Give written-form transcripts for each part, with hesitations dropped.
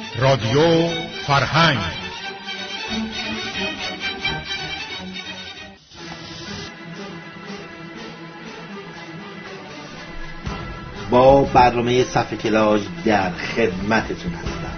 رادیو فرهنگ. با برنامه صفحه کلاژ در خدمتتون هستم.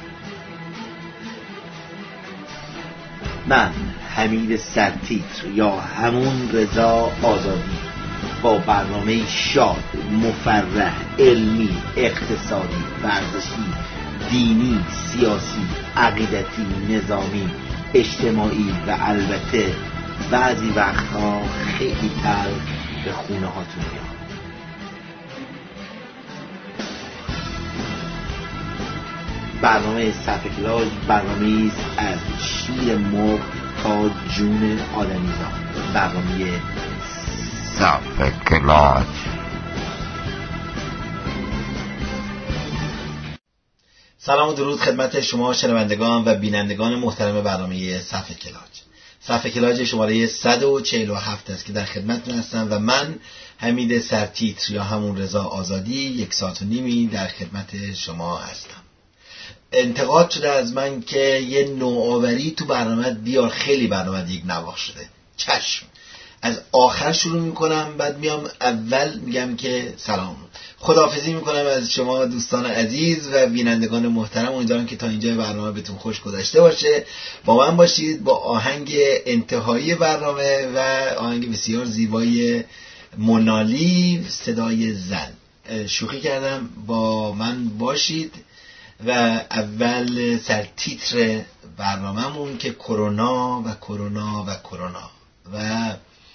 من حمید سرتیتر یا همون رضا آزادی با برنامه شاد، مفرح، علمی، اقتصادی، ورزشی، دینی، سیاسی، عقیدتی، نظامی، اجتماعی و البته بعضی وقتها خیلی تلخ به خونه هاتون میاد. برنامه صفحه کلاژ برنامه‌ای است از شیر مرغ تا جون آدمیزاد. برنامه صفحه کلاژ. سلام و درود خدمت شما شنوندگان و بینندگان محترم برنامه صفحه کلاژ. صفحه کلاژ شماره 147 است که در خدمتتون هستم و من حمید سرتیتر یا همون رضا آزادی 1 ساعت و نیمی در خدمت شما هستم. انتقاد شده از من که یه نوآوری تو برنامه بیار، خیلی برنامه یک نواخت شده. چشم، از آخر شروع میکنم، بعد میام اول میگم که سلام، خداحافظی میکنم از شما دوستان عزیز و بینندگان محترم. امیدوارم که تا اینجا برنامه بهتون خوش گذشته باشه. با من باشید با آهنگ انتهایی برنامه و آهنگ بسیار زیبای منالی صدای زن. شوخی کردم، با من باشید. و اول سرتیتر برنامه‌مون که کرونا و کرونا و کرونا و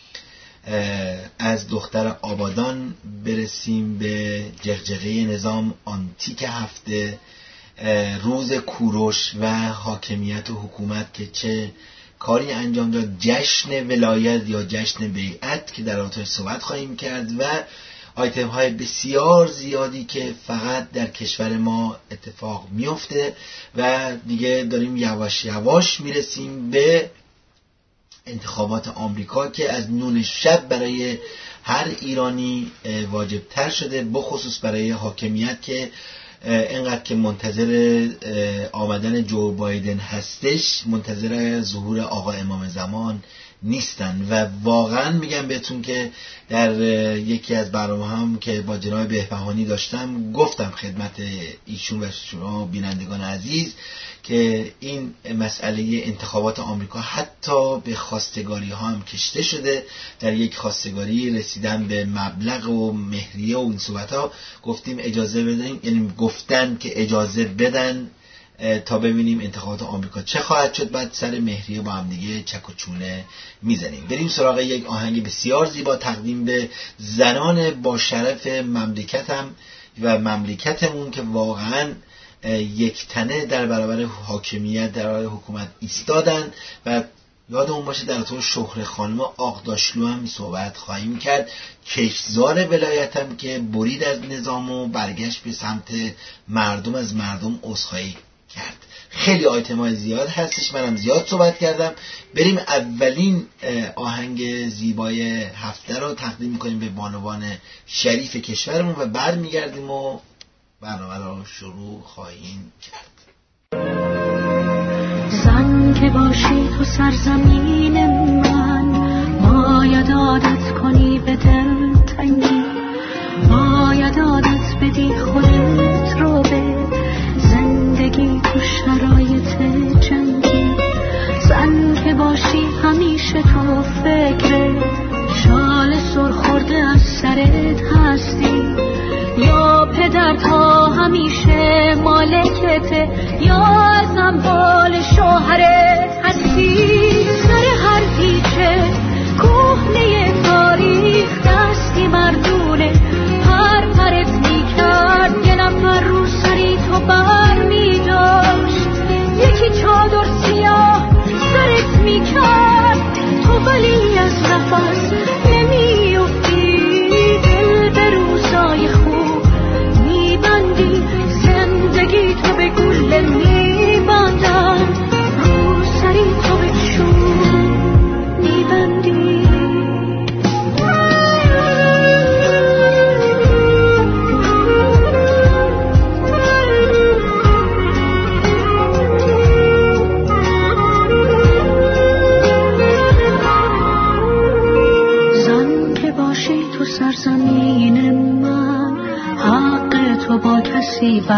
از دختر آبادان برسیم به جغجغه نظام آنتیک هفته، روز کوروش و حاکمیت و حکومت که چه کاری انجام داد، جشن ولایت یا جشن بیعت که در آتش صحبت خواهیم کرد و آیتم های بسیار زیادی که فقط در کشور ما اتفاق میفته و دیگه داریم یواش یواش میرسیم به انتخابات آمریکا که از نون شب برای هر ایرانی واجب تر شده، بخصوص برای حاکمیت که اینقدر که منتظر آمدن جو بایدن هستش، منتظر ظهور آقا امام زمان نیستن. و واقعا میگم بهتون که در یکی از برنامه هم که با جناب بهبهانی داشتم گفتم خدمت ایشون و شما بینندگان عزیز که این مسئله انتخابات آمریکا حتی به خواستگاری ها هم کشته شده. در یک خواستگاری رسیدن به مبلغ و مهریه و این صحبت ها، گفتیم اجازه بدن، یعنی گفتن که اجازه بدن تا ببینیم انتخابات آمریکا چه خواهد شد، بعد سر مهریه با هم دیگه چک و چونه میزنیم. بریم سراغ یک آهنگ بسیار زیبا تقدیم به زنان با شرف مملکتم و مملکتمون که واقعا یک تنه در برابر حاکمیت، در برابر حکومت ایستادن. و یادمون باشه در طور شهره خانم آقداشلو هم صحبت خواهیم کرد، کشزار ولایتم که برید از نظام و برگشت به سمت مردم، از مردم عذرخواهی کرد. خیلی آیتم های زیاد هستش، منم زیاد صحبت کردم. بریم اولین آهنگ زیبای هفته رو تقدیم میکنیم به بانوان شریف کشورمون و برمیگردیم و برنامه رو شروع خواهیم کرد. زن که باشی تو سرزمین من، باید عادت کنی به دل تنگی، باید عادت بدی خودت رو به زندگی تو شرایط جنگی. زن که باشی همیشه تو فکر شال سرخورده از سرت هستی، یا پدر تا همیشه مالکته یا از اموال شوهرت هستی. سر هر پیچه کهنه تاریخ دستی مردونه پر پرت میکرد، یه نفر رو سری تو بر میداشت، یکی چادر سیاه سرت میکرد، تو ولی از نفس نمیافتی، دل به روزای خوب میبندی، زندگی تو به گل میبندن، رو سری تو به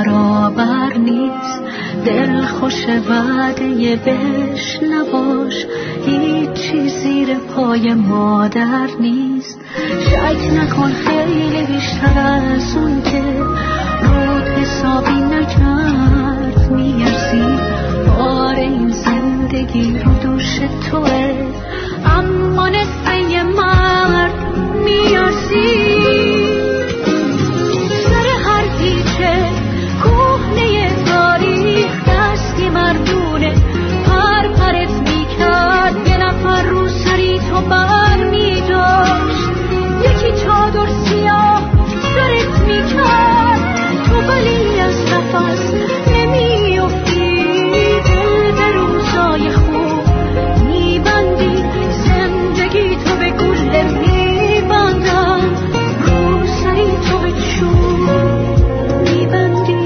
برابر نیست. دل خوش وعده بهش نباش، هیچی زیر پای مادر نیست. شک نکن خیلی بیشتر از اون که رود حسابی نکرد میارزی. بار این زندگی رو دوش توه، اما نصفه مرد میارزی. سر هر پیچه کوهنه تاریخ دستی مردونه پر پرت میکرد. یه نفر رو سری تو بر میداشت، یکی چادر سیاه سرت میکرد. تو ولی از نفس نمیافتی، دل به روزای خوب میبندی. زندگی تو به گل میبندن، رو سری تو به چوب میبندی.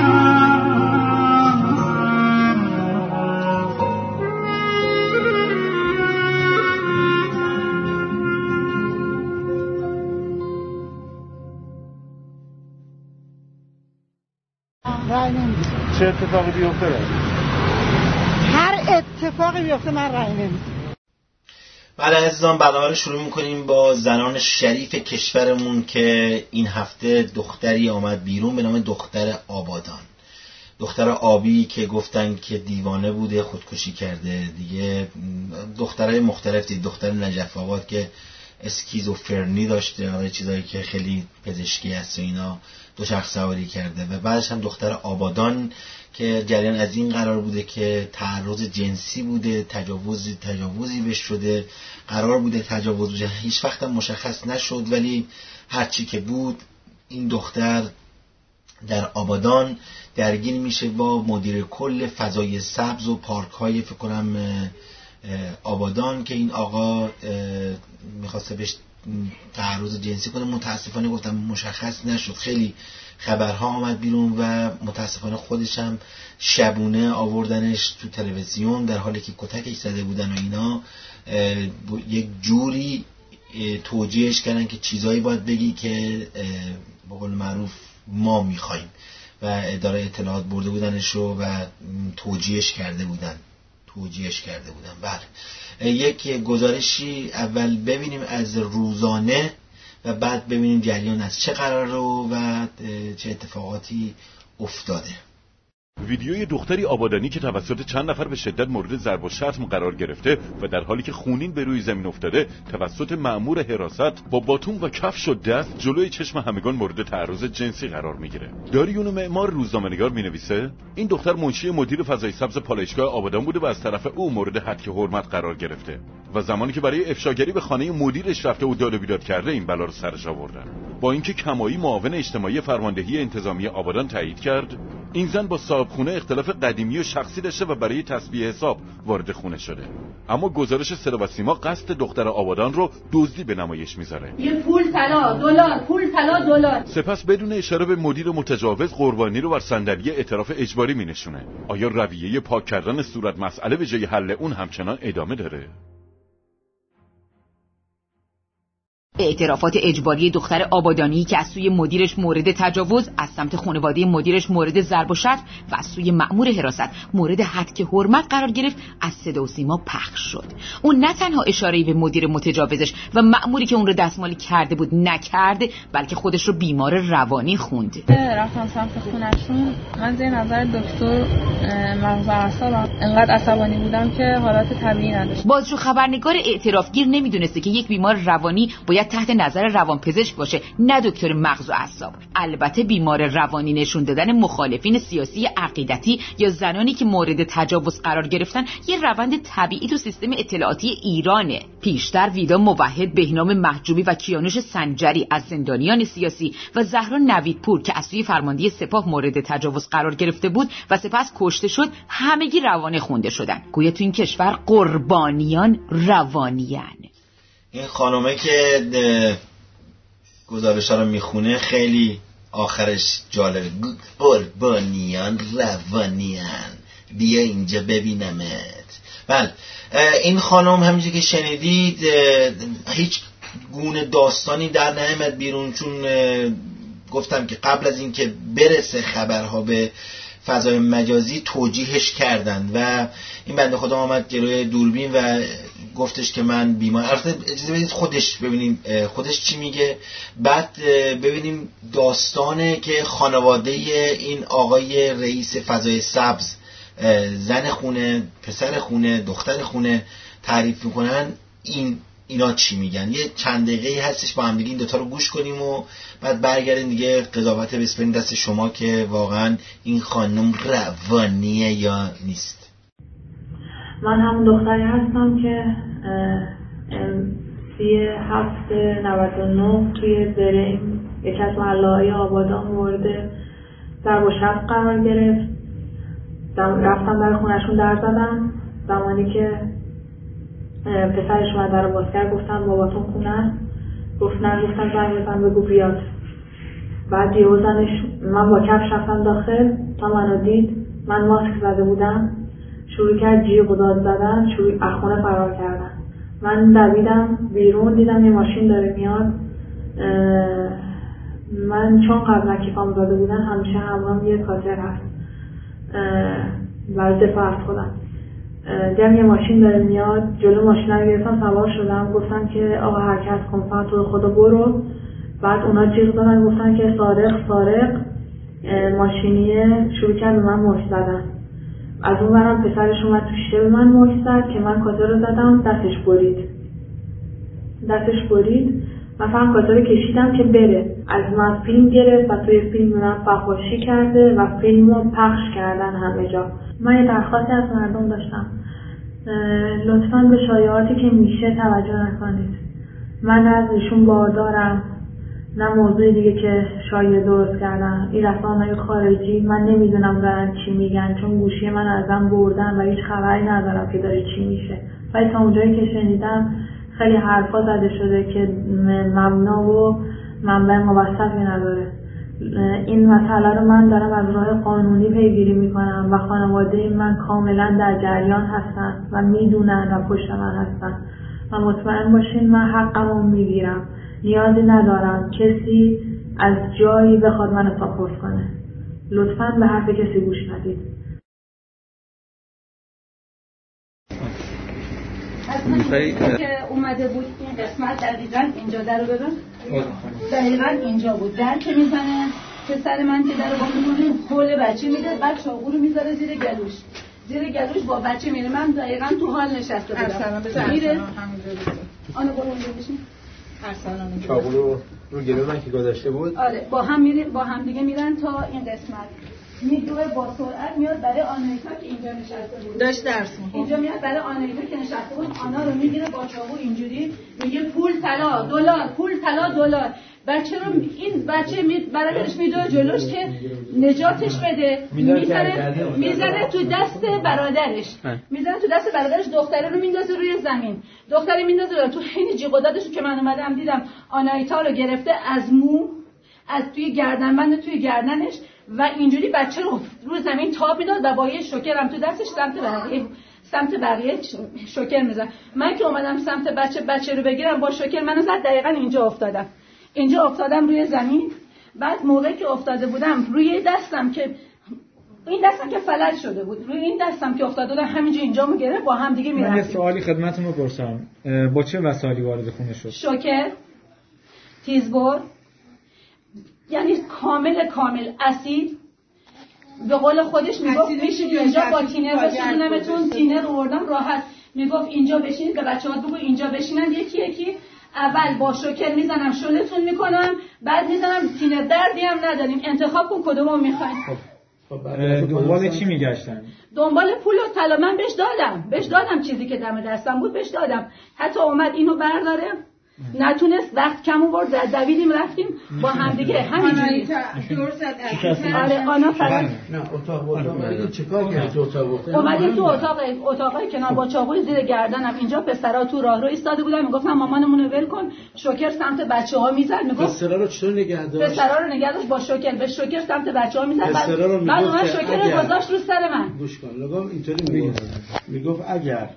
رای نمیدیم. چه اتفاقی بیفته؟ هر اتفاقی بیفته من رای نمیدیم. بله عزیزان، برنامه رو شروع میکنیم با زنان شریف کشورمون که این هفته دختری آمد بیرون به نام دختر آبادان. دختر آبی که گفتن که دیوانه بوده، خودکشی کرده دیگه. دخترای مختلف دید. دختر نجف آباد که اسکیزوفرنی داشته، چیزایی که خیلی پزشکی هست و اینا، دوچرخه سواری کرده. و بعدش هم دختر آبادان که جریان از این قرار بوده که تعرض جنسی بوده، تجاوزی بهش شده، قرار بوده تجاوز بشه، هیچ وقت هم مشخص نشد. ولی هرچی که بود، این دختر در آبادان درگیر میشه با مدیر کل فضای سبز و پارک های فکر کنم آبادان که این آقا میخواسته بهش تعرض جنسی کنه. متاسفانه گفتم مشخص نشد. خیلی خبرها آمد بیرون و متاسفانه خودش هم شبونه آوردنش تو تلویزیون در حالی که کتکش زده بودن و اینا. یک جوری توجیهش کردن که چیزایی باید بگی که به قول معروف ما میخوایم، و اداره اطلاعات برده بودنش رو و توجیهش کرده بودن. بله، یک گزارشی اول ببینیم از روزانه و بعد ببینیم جریان از چه قراره و چه اتفاقاتی افتاده. ویدیوی دختری آبادانی که توسط چند نفر به شدت مورد ضرب و شتم قرار گرفته و در حالی که خونین به روی زمین افتاده توسط مأمور حراست با باتون و کفش و دست جلوی چشم همگان مورد تعرض جنسی قرار میگیره. داریون معمار روزنامه‌نگار مینویسه این دختر منشی مدیر فضای سبز پالایشگاه آبادان بوده و از طرف او مورد حد حرمت قرار گرفته و زمانی که برای افشاگری به خانه مدیرش رفته و داد و بیداد کرده این بلا رو سرش آوردن. با اینکه کمایی معاون اجتماعی فرماندهی انتظامی آبادان تایید کرد این زن با صاحبخونه اختلاف قدیمی و شخصی داشته و برای تسبیح حساب وارد خونه شده، اما گزارش صدا و سیما قصد دختر آبادان رو دزدی به نمایش میذاره. یه پول طلا دلار، پول طلا دلار. سپس بدون اشاره به مدیر متجاوز قربانی رو بر صندلی اعتراف اجباری مینشونه. آیا رویه پاک کردن صورت مسئله به جای حل اون همچنان ادامه داره؟ اعترافات اجباری دختر آبادانی که از سوی مدیرش مورد تجاوز، از سمت خانواده مدیرش مورد ضرب و شتم و از سوی مأمور حراست مورد حد حرمت قرار گرفت از صدا و سیما پخش شد. اون نه تنها اشاره‌ای به مدیر متجاوزش و مأموری که اون رو دستمالی کرده بود نکرده، بلکه خودش رو بیمار روانی خوند. رفتم سمت خونه‌شون، من زیر نظر دکتر مغز و اعصابم انقدر عصبانی بودم که حالت طبیعی نداشت. بازجو خبرنگار اعترافگیر نمیدونسته که یک بیمار روانی باید تحت نظر روانپزشک باشه، نه دکتر مغز و اعصاب. البته بیمار روانی نشون دادن مخالفین سیاسی عقیدتی یا زنانی که مورد تجاوز قرار گرفتن یه روند طبیعی تو سیستم اطلاعاتی ایرانه. پیشتر ویدا موحد، بهنام محجوبی و کیانوش سنجری از زندانیان سیاسی و زهرا نویدپور که از سوی فرماندهی سپاه مورد تجاوز قرار گرفته بود و سپس کشته شد، همگی روانه خونده شدن. گویا تو این کشور قربانیان روانیان. این خانومه که گزارش ها رو میخونه خیلی آخرش جالبه. قربانیان روانیان، بیا اینجا ببینمت. بله، این خانم همینجور که شنیدید هیچ گونه داستانی در نیامد بیرون، چون گفتم که قبل از اینکه برسه خبرها به فضای مجازی توجیهش کردن و این بنده خدا آمد جلوی دوربین و گفتش که من بیمار. البته اجازه بدید خودش ببینیم خودش چی میگه، بعد ببینیم داستانه که خانواده این آقای رئیس فضای سبز، زن خونه، پسر خونه، دختر خونه تعریف میکنن اینا چی میگن. یه چند دقیقه هستش با هم دیگه این دوتا رو گوش کنیم و بعد برگردیم دیگه قضاوت بسپریم دست شما که واقعا این خانم روانیه یا نیست. من هم دختری هستم که 37/99 توی برین یکی از محله‌های آبادان مورد ضرب و شتم قرار گرفت. رفتم در خونه‌شون در زدم. زمانی که پسرش اومد در باز کرد گفتم باباتون خونه است؟ گفت نه. گفتم زنگ بزن بگو بیاد. بعد یهو زنش، من با کفش رفتم داخل تا منو دید، من ماسک زده بودم، شروع کرد جیغ و داد زدن، شروع از خونه فرار کردن. من دویدم بیرون، دیدم یه ماشین داره میاد. من چون قبلا کیفام زده بودن همیشه همراهم یه کاتر هست برای دفاع از خودم. دیدم یه ماشین داره میاد، جلو ماشین رو گرفتم، سوار شدم، گفتم که آقا حرکت کن، فقط تو خدا برو. بعد اونا جیغ زدن گفتن که سارق. ماشینیه شروع کرد به من مشت زدن. از اون برم پسرش اومد تو شیشه به من مشت زد که من کاتر رو زدم، دستش برید. من فهم کاتر رو کشیدم که بره. از من فیلم گرفت و توی فیلم من فحاشی کرده و فیلم رو پخش کردن همه جا. من یه درخواستی از مردم داشتم، لطفاً به شایعاتی که میشه توجه نکنید. من از ایشون باردارم، نه موضوع دیگه که شایعه درست کردن. این رسانه‌های خارجی من نمیدونم دارن چی میگن، چون گوشی من ازم بردن و هیچ خبری ندارم که داره چی میشه. ولی تا اونجایی که شنیدم خیلی حرفا زده شده که مبنا و منبع موثقی نداره. این مسئله رو من دارم از راه قانونی پیگیری میکنم و خانواده من کاملا در جریان هستن و میدونن و پشت من هستن و مطمئن باشین من حقمو میگیرم. نیازی ندارم کسی از جایی بخواد منو ساپورت کنه. لطفاً به حرف کسی گوش ندید. که اومده بود این قسمت دقیقاً اینجا درو ببین، دقیقاً اینجا بود در که میزنه پسر من که درو باکنه حول بچه میده، بعد چاقو رو میذاره زیر گلوش با بچه میره. من دقیقاً تو حال نشسته بودم میره آنو برو اونجا بشین چاقو رو گلو من که گذاشته بود. آره با هم دیگه میرن تا این قسمت میدوه با سرعت میاد برای آنایتا که اینجا نشسته بود، داشت درس می‌خوند. اینجا میاد برای آنایتا که نشسته بود، آنا رو میگیره با چاقو اینجوری میگه پول طلا دلار، پول طلا دلار. بچه رو این بچه برادرش میدوه جلوش که نجاتش بده، میزنه تو دست برادرش، دختره رو میندازه روی زمین، دختره میندازه تو حین جیغ و دادش که من اومدم دیدم آنایتا رو گرفته از مو، از توی گردنبند توی گردنش و اینجوری بچه رو زمین تاب میداد و با یه شوکرم تو دستش سمت بقیه شوکر میزد. من که اومدم سمت بچه رو بگیرم با شوکر منو زد، دقیقاً اینجا افتادم روی زمین. بعد موقعی که افتاده بودم روی دستم که این دستم که فلج شده بود، روی این دستم که افتاده بودم همینجا اینجامو گرفت، با هم دیگه میرفتیم. من یه سوالی خدمتتون بپرسم، با چه وسایلی وارد خونه شد؟ شوکر، تیزبر، یعنی کامل اسید. به قول خودش میگفت میشه اینجا با تینر بشینمتون، تینر آوردم راحت. میگفت اینجا بشینید، به بچه‌ها بگو اینجا بشینن یکی اول با شوکر میزنم شلتون میکنم، بعد میزنم تینر، دردی هم نداریم، انتخاب کن کدومو میخواین. دنبال چی میگشتن؟ دنبال پول و طلا. من بهش دادم چیزی که دم دستم بود بهش دادم. حتی اومد اینو برداره، نتونست، وقت کم آورد، دویدیم رفتیم با هم دیگه همینجوری. آره آنا فقط نه اتاق چیکار کرد تو اتاق؟ اومدیم تو اتاقای کنار با چاقوی زیر گردنم. اینجا پسرا تو راهرو ایستاده بودن، میگفتم مامانمون رو ول کن. شوکر سمت بچه‌ها میزد، میگفت پسرا رو چطور نگه داشت؟ پسرا رو نگه داشت با شوکر، به شوکر سمت بچه‌ها میزد. بعد اون شوکر گذاشت رو سر من. گوش کن، نگاه اینطوری میگفت اگر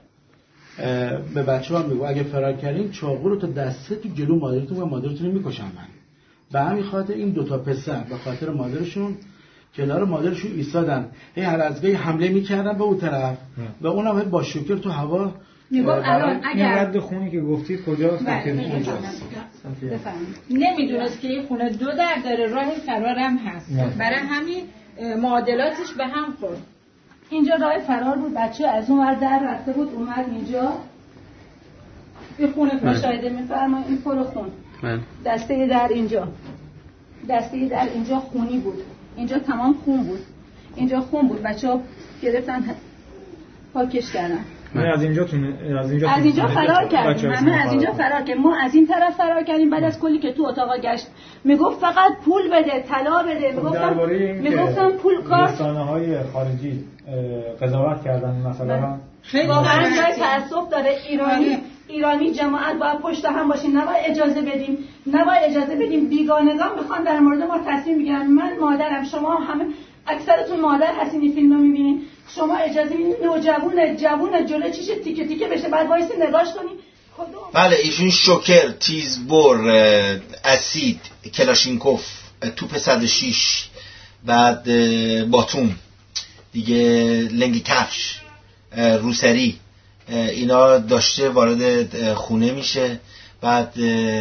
به بچه‌ها میگو اگه فرار کردین چاقو رو تا دسته تو جلو مادرتون و مادرتون رو میکشم من. به همین خاطر این دوتا پسر به خاطر مادرشون کنار مادرشون ایستادن، هر از گاهی حمله میکردن به اون طرف و اونم با شوکر تو هوا میگم الان اگر رد خونی که گفتید کجاست؟ نمیدونست که این خونه 2 در داره، راه فرارم هست، برای همین معادلاتش به هم خورد. اینجا راه فرار بود، بچه از اون ور در رفته بود اومد اینجا. این خونه که مشاهده می‌فرمایید، این پل خون، دسته در اینجا، دسته در اینجا خونی بود، اینجا تمام خون بود، اینجا خون بود، بچه‌ها گرفتن پاکش کردن. از اینجا فرار کردیم، همه از اینجا فرار کردیم، ما از این طرف فرار کردیم. بعد از کلی که تو اتاقا گشت میگفت فقط پول بده، طلا بده، میگفتم پول کار. رسانه‌های خارجی قضاوت کردن مثلا خیلی واقعا جای تأسف داره. ایرانی جماعت باید پشت هم باشیم، نباید اجازه بدیم بیگانگان بخوان در مورد ما تصمیم بگیرن. من مادرم، شما همه اکثرتون مادر هستین این فیلمو میبینین، شما اجازه میدین جوون جلو چیش تیکه تیکه بشه بعد وایسی نگاش کنین؟ بله ایشون شوکر، تیزبر، اسید، کلاشینکوف، توپ 106، بعد باتوم دیگه، لنگ کفش، روسری، اینا داشته وارد خونه میشه. بعد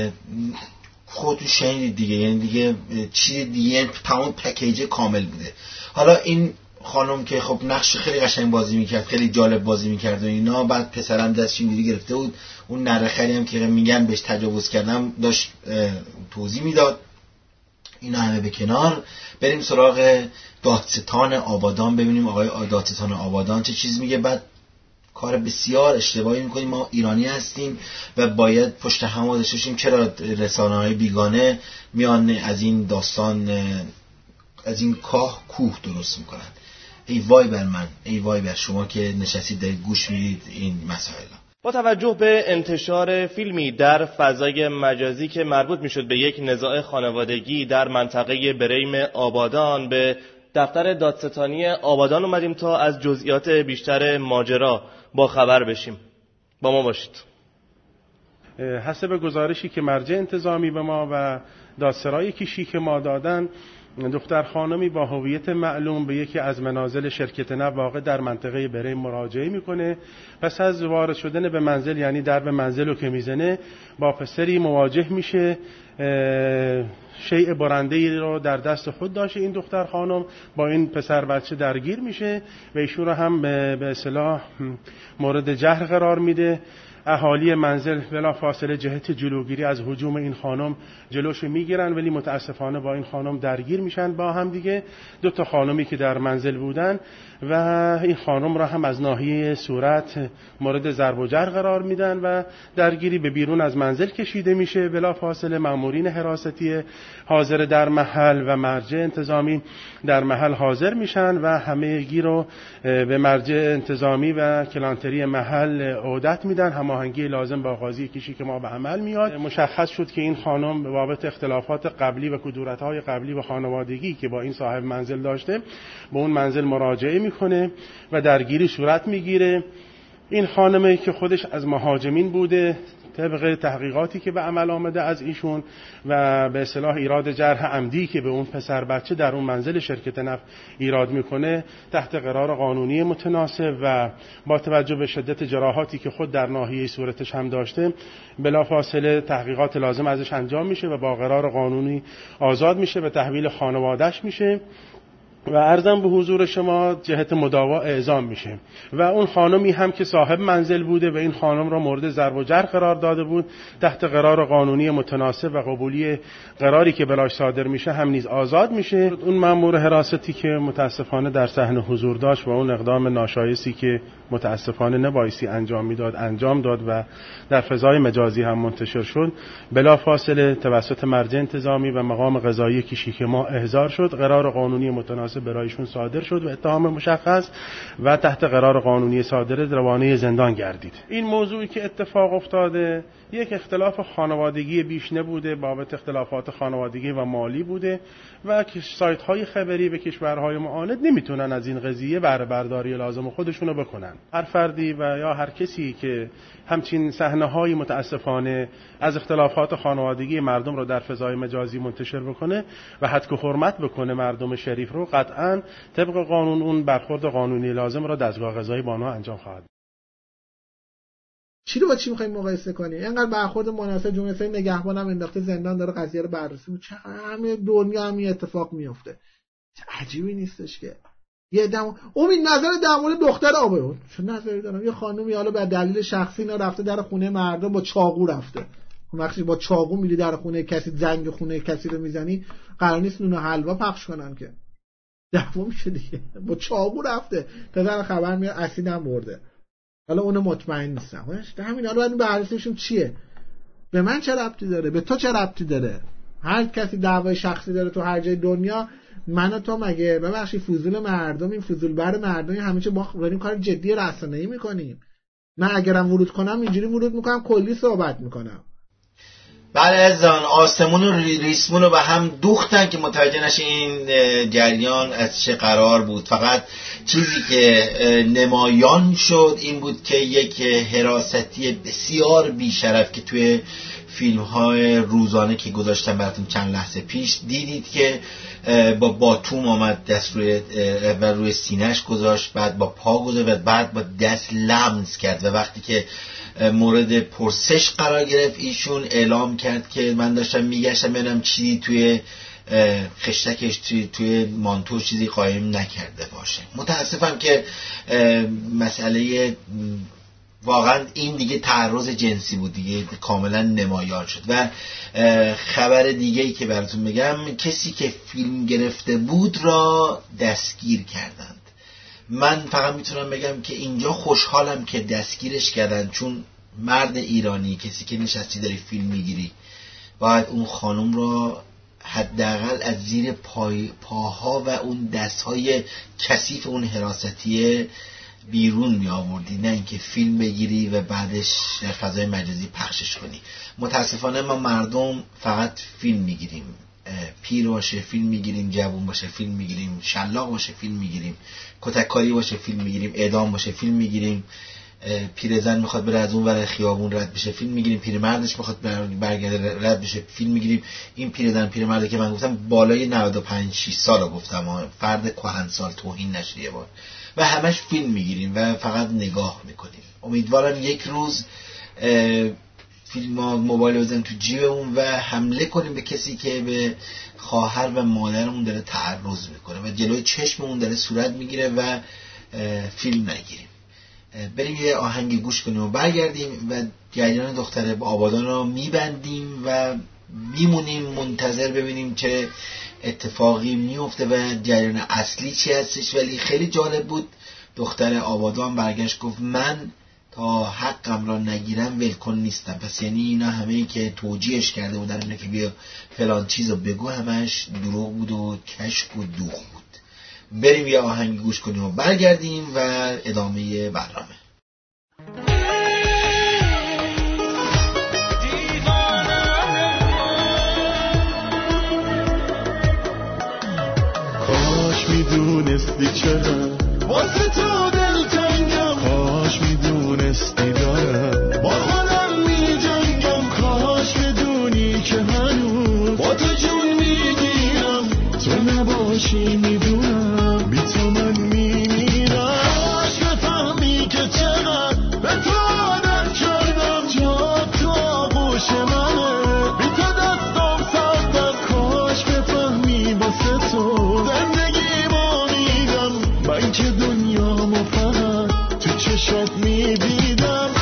خودتون شنیدید دیگه، یعنی دیگه چیز دیگه تمام پکیج کامل بوده. حالا این خانم که خب نقش خیلی قشنگ بازی میکرد، خیلی جالب بازی میکرد و اینا، بعد پسرم دستش اینجوری گرفته بود، اون نرخری هم که میگن بهش تجاوز کردم داشت توضیح میداد. اینا همه به کنار، بریم سراغ دادستان آبادان، ببینیم آقای دادستان آبادان چه چیز میگه. بعد کار بسیار اشتباهی میکنیم، ما ایرانی هستیم و باید پشت هم داشته باشیم. چرا رسانه‌های بیگانه میان از این داستان، از این کاه کوه درست میکنن؟ ای وای بر من، ای وای بر شما که نشستید دارید گوش میدید این مسائل. با توجه به انتشار فیلمی در فضای مجازی که مربوط میشد به یک نزاع خانوادگی در منطقه بریم آبادان، به دفتر دادستانی آبادان اومدیم تا از جزئیات بیشتر ماجرا با خبر بشیم. با ما باشید. حسب گزارشی که مرجع انتظامی به ما و دادسرای کشی که ما دادن، دختر خانمی با هویت معلوم به یکی از منازل شرکت نفت واقع در منطقه بریم مراجعه میکنه. پس از وارد شدن به منزل، یعنی درب منزل رو که میزنه، با پسری مواجه میشه. شیء برنده‌ای رو در دست خود داشته این دختر خانم، با این پسر بچه درگیر میشه و ایشون رو هم به اصطلاح مورد جهر قرار میده. اهالی منزل بلا فاصله جهت جلوگیری از هجوم این خانم جلوش میگیرن، ولی متاسفانه با این خانم درگیر میشن با هم دیگه. 2 خانمی که در منزل بودن و این خانم را هم از ناحیه صورت مورد ضرب و جرح قرار میدن و درگیری به بیرون از منزل کشیده میشه. بلا فاصله مامورین حراستی حاضر در محل و مرجع انتظامی در محل حاضر میشن و همگی رو به مرجع انتظامی و کلانتری محل عهدت میدن. هماهنگی لازم با قاضی کشی که ما به عمل میاد. مشخص شد که این خانم به بابت اختلافات قبلی و کدورت‌های قبلی و خانوادگی که با این صاحب منزل داشته به اون منزل مراجعه میکنه و درگیری صورت میگیره. این خانمی که خودش از مهاجمین بوده، طبق تحقیقاتی که به عمل آمده از ایشون و به اصطلاح ایراد جرح عمدی که به اون پسر بچه در اون منزل شرکت نفت ایراد میکنه، تحت قرار قانونی متناسب و با توجه به شدت جراحاتی که خود در ناحیه صورتش هم داشته، بلافاصله تحقیقات لازم ازش انجام میشه و با قرار قانونی آزاد میشه و تحویل خانواده‌اش میشه و عرضم به حضور شما جهت مداوا اعزام میشه. و اون خانمی هم که صاحب منزل بوده و این خانم را مورد ضرب و جرح قرار داده بود، تحت قرار قانونی متناسب و قبولی قراری که براش صادر میشه هم نیز آزاد میشه. اون مأمور حراستی که متاسفانه در صحنه حضور داشت و اون اقدام ناشایستی که متاسفانه نبایستی انجام میداد انجام داد و در فضای مجازی هم منتشر شد، بلافاصله توسط مرجع انتظامی و مقام قضایی کشی که ما احضار شد، قرار قانونی متناسب نامناسب برایشون صادر شد و اتهام مشخص و تحت قرار قانونی صادر روانه زندان گردید. این موضوعی که اتفاق افتاده یک اختلاف خانوادگی بیش نبوده، بابت اختلافات خانوادگی و مالی بوده و سایت‌های خبری به کشورهای معاند نمیتونن از این قضیه بهره برداری لازم خودشونو بکنن. هر فردی و یا هر کسی که همچین صحنه‌های متاسفانه از اختلافات خانوادگی مردم رو در فضای مجازی منتشر بکنه و حد و حرمت بکنه مردم شریف رو، قطعاً طبق قانون اون برخورد قانونی لازم رو دستگاه قضایی با آنها انجام خواهد. چی رو با چی می‌خوایم مقایسه کنی؟ اینقدر برخورد مناسب جمهوری اسلامی نگهبانم انداخته زندان داره قضیه رو بررسی می‌کنه. همه دنیا همین اتفاق میفته. عجیبی نیستش که یه امید نظر در مورد دختر آبایون چه نظری دارم؟ یه خانومی حالا به دلیل شخصی اینا رفته در خونه مردم با چاقو رفته. وقتی با چاقو میری در خونه کسی، زنگ خونه کسی رو میزنی، قرار نیست نون و حلوا پخش کنن که دعوا میشه دیگه. با چاقو رفته تا در خبر میاد اسیدم برده. حالا اون مطمئن نیستم. همین حالا باید بررسیشون چیه؟ به من چه ربطی داره؟ به تو چه ربطی داره؟ هر کسی دعوای شخصی داره تو هر جای دنیا. من و تو مگه ببخشید فضول مردم، این فضول بر مردم همه چه با داریم کار جدی رسانه‌ای میکنیم. من اگرم ورود کنم اینجوری ورود میکنم، کلی صحبت میکنم. بله عزیزان، آسمون و ریسمون رو به هم دوختن که متوجه نشه این جریان از چه قرار بود. فقط چیزی که نمایان شد این بود که یک حراستی بسیار بیشرف که توی فیلم‌های روزانه که گذاشتم براتون چند لحظه پیش دیدید که با باتوم آمد دست روی سینه‌اش گذاشت، بعد با پا گذاشت و بعد با دست لمس کرد و وقتی که مورد پرسش قرار گرفت ایشون اعلام کرد که من داشتم میگشتم ببینم چیزی توی خشتکش توی مانتو چیزی قایم نکرده باشه. متاسفم که مسئله واقعا این دیگه تعرض جنسی بود دیگه، کاملا نمایان شد. و خبر دیگه‌ای که براتون بگم، کسی که فیلم گرفته بود را دستگیر کردند. من فقط میتونم بگم که اینجا خوشحالم که دستگیرش کردن، چون مرد ایرانی، کسی که نشستی داری فیلم میگیری، باید اون خانم را حداقل از زیر پاها و اون دستهای کثیف اون حراستی بیرون می آوردی، نه اینکه فیلم بگیری و بعدش در فضای مجازی پخشش کنی. متاسفانه ما مردم فقط فیلم میگیریم، پیر باشه فیلم میگیریم، جوون باشه فیلم میگیریم، شلاق باشه فیلم میگیریم، کتککاری باشه فیلم میگیریم، اعدام باشه فیلم میگیریم، پیرزن میخواد بره از اون ور خیابون رد بشه فیلم میگیریم، پیرمردش میخواد برگرده رد بشه فیلم میگیریم. این پیرمرده که من گفتم بالای 95-6 سال گفتم، فرد کهنسال توهین نشه یه بار، و همش فیلم میگیریم و فقط نگاه میکنیم. امیدوارم یک روز فیلم موبایل بزنیم تو جیبمون و حمله کنیم به کسی که به خواهر و مادرمون داره تعرض میکنه و جلوی چشممون داره صورت میگیره و فیلم نگیریم. بریم یه آهنگی گوش کنیم و برگردیم و جریان دختر آبادان رو میبندیم و میمونیم منتظر ببینیم چه اتفاقی میفته و جریان اصلی چی هستش. ولی خیلی جالب بود، دختر آبادان برگشت گفت من تا حقم را نگیرم ولکن نیستم. پس یعنی اینا همه که توجیهش کرده بودن اینه که بیا فلان چیزو بگو همش دروغ بود و کشک و دوغ بود. بریم یه آهنگ گوش کنیم و برگردیم و ادامه برنامه. کاش میدونستی چرا واسه تو دلتنگم، کاش میدونستی دارم با خودم میجنگم، کاش بدونی که هنوز با تو جون میگیرم، تو نباشی میدونم بی تو من میمیرم. کاش بفهمی که چقدر به تو عادت کردم، جا تو آغوش منه بی تو دستم سردم. کاش بفهمی واسه تو زندگی ما میدم، من که دنیامو فقط تو چشات میدیدم.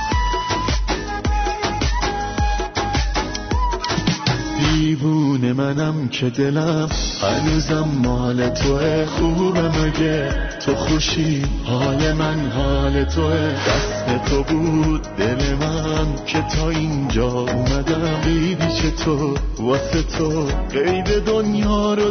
دیوونه من منم که دلم هنوزم مال توه. خوبه مگه تو خوشی حال من حال توه. دست تو بود دل من که تا اینجا اومدم. دیدی چطور واسه تو قید دنیا رو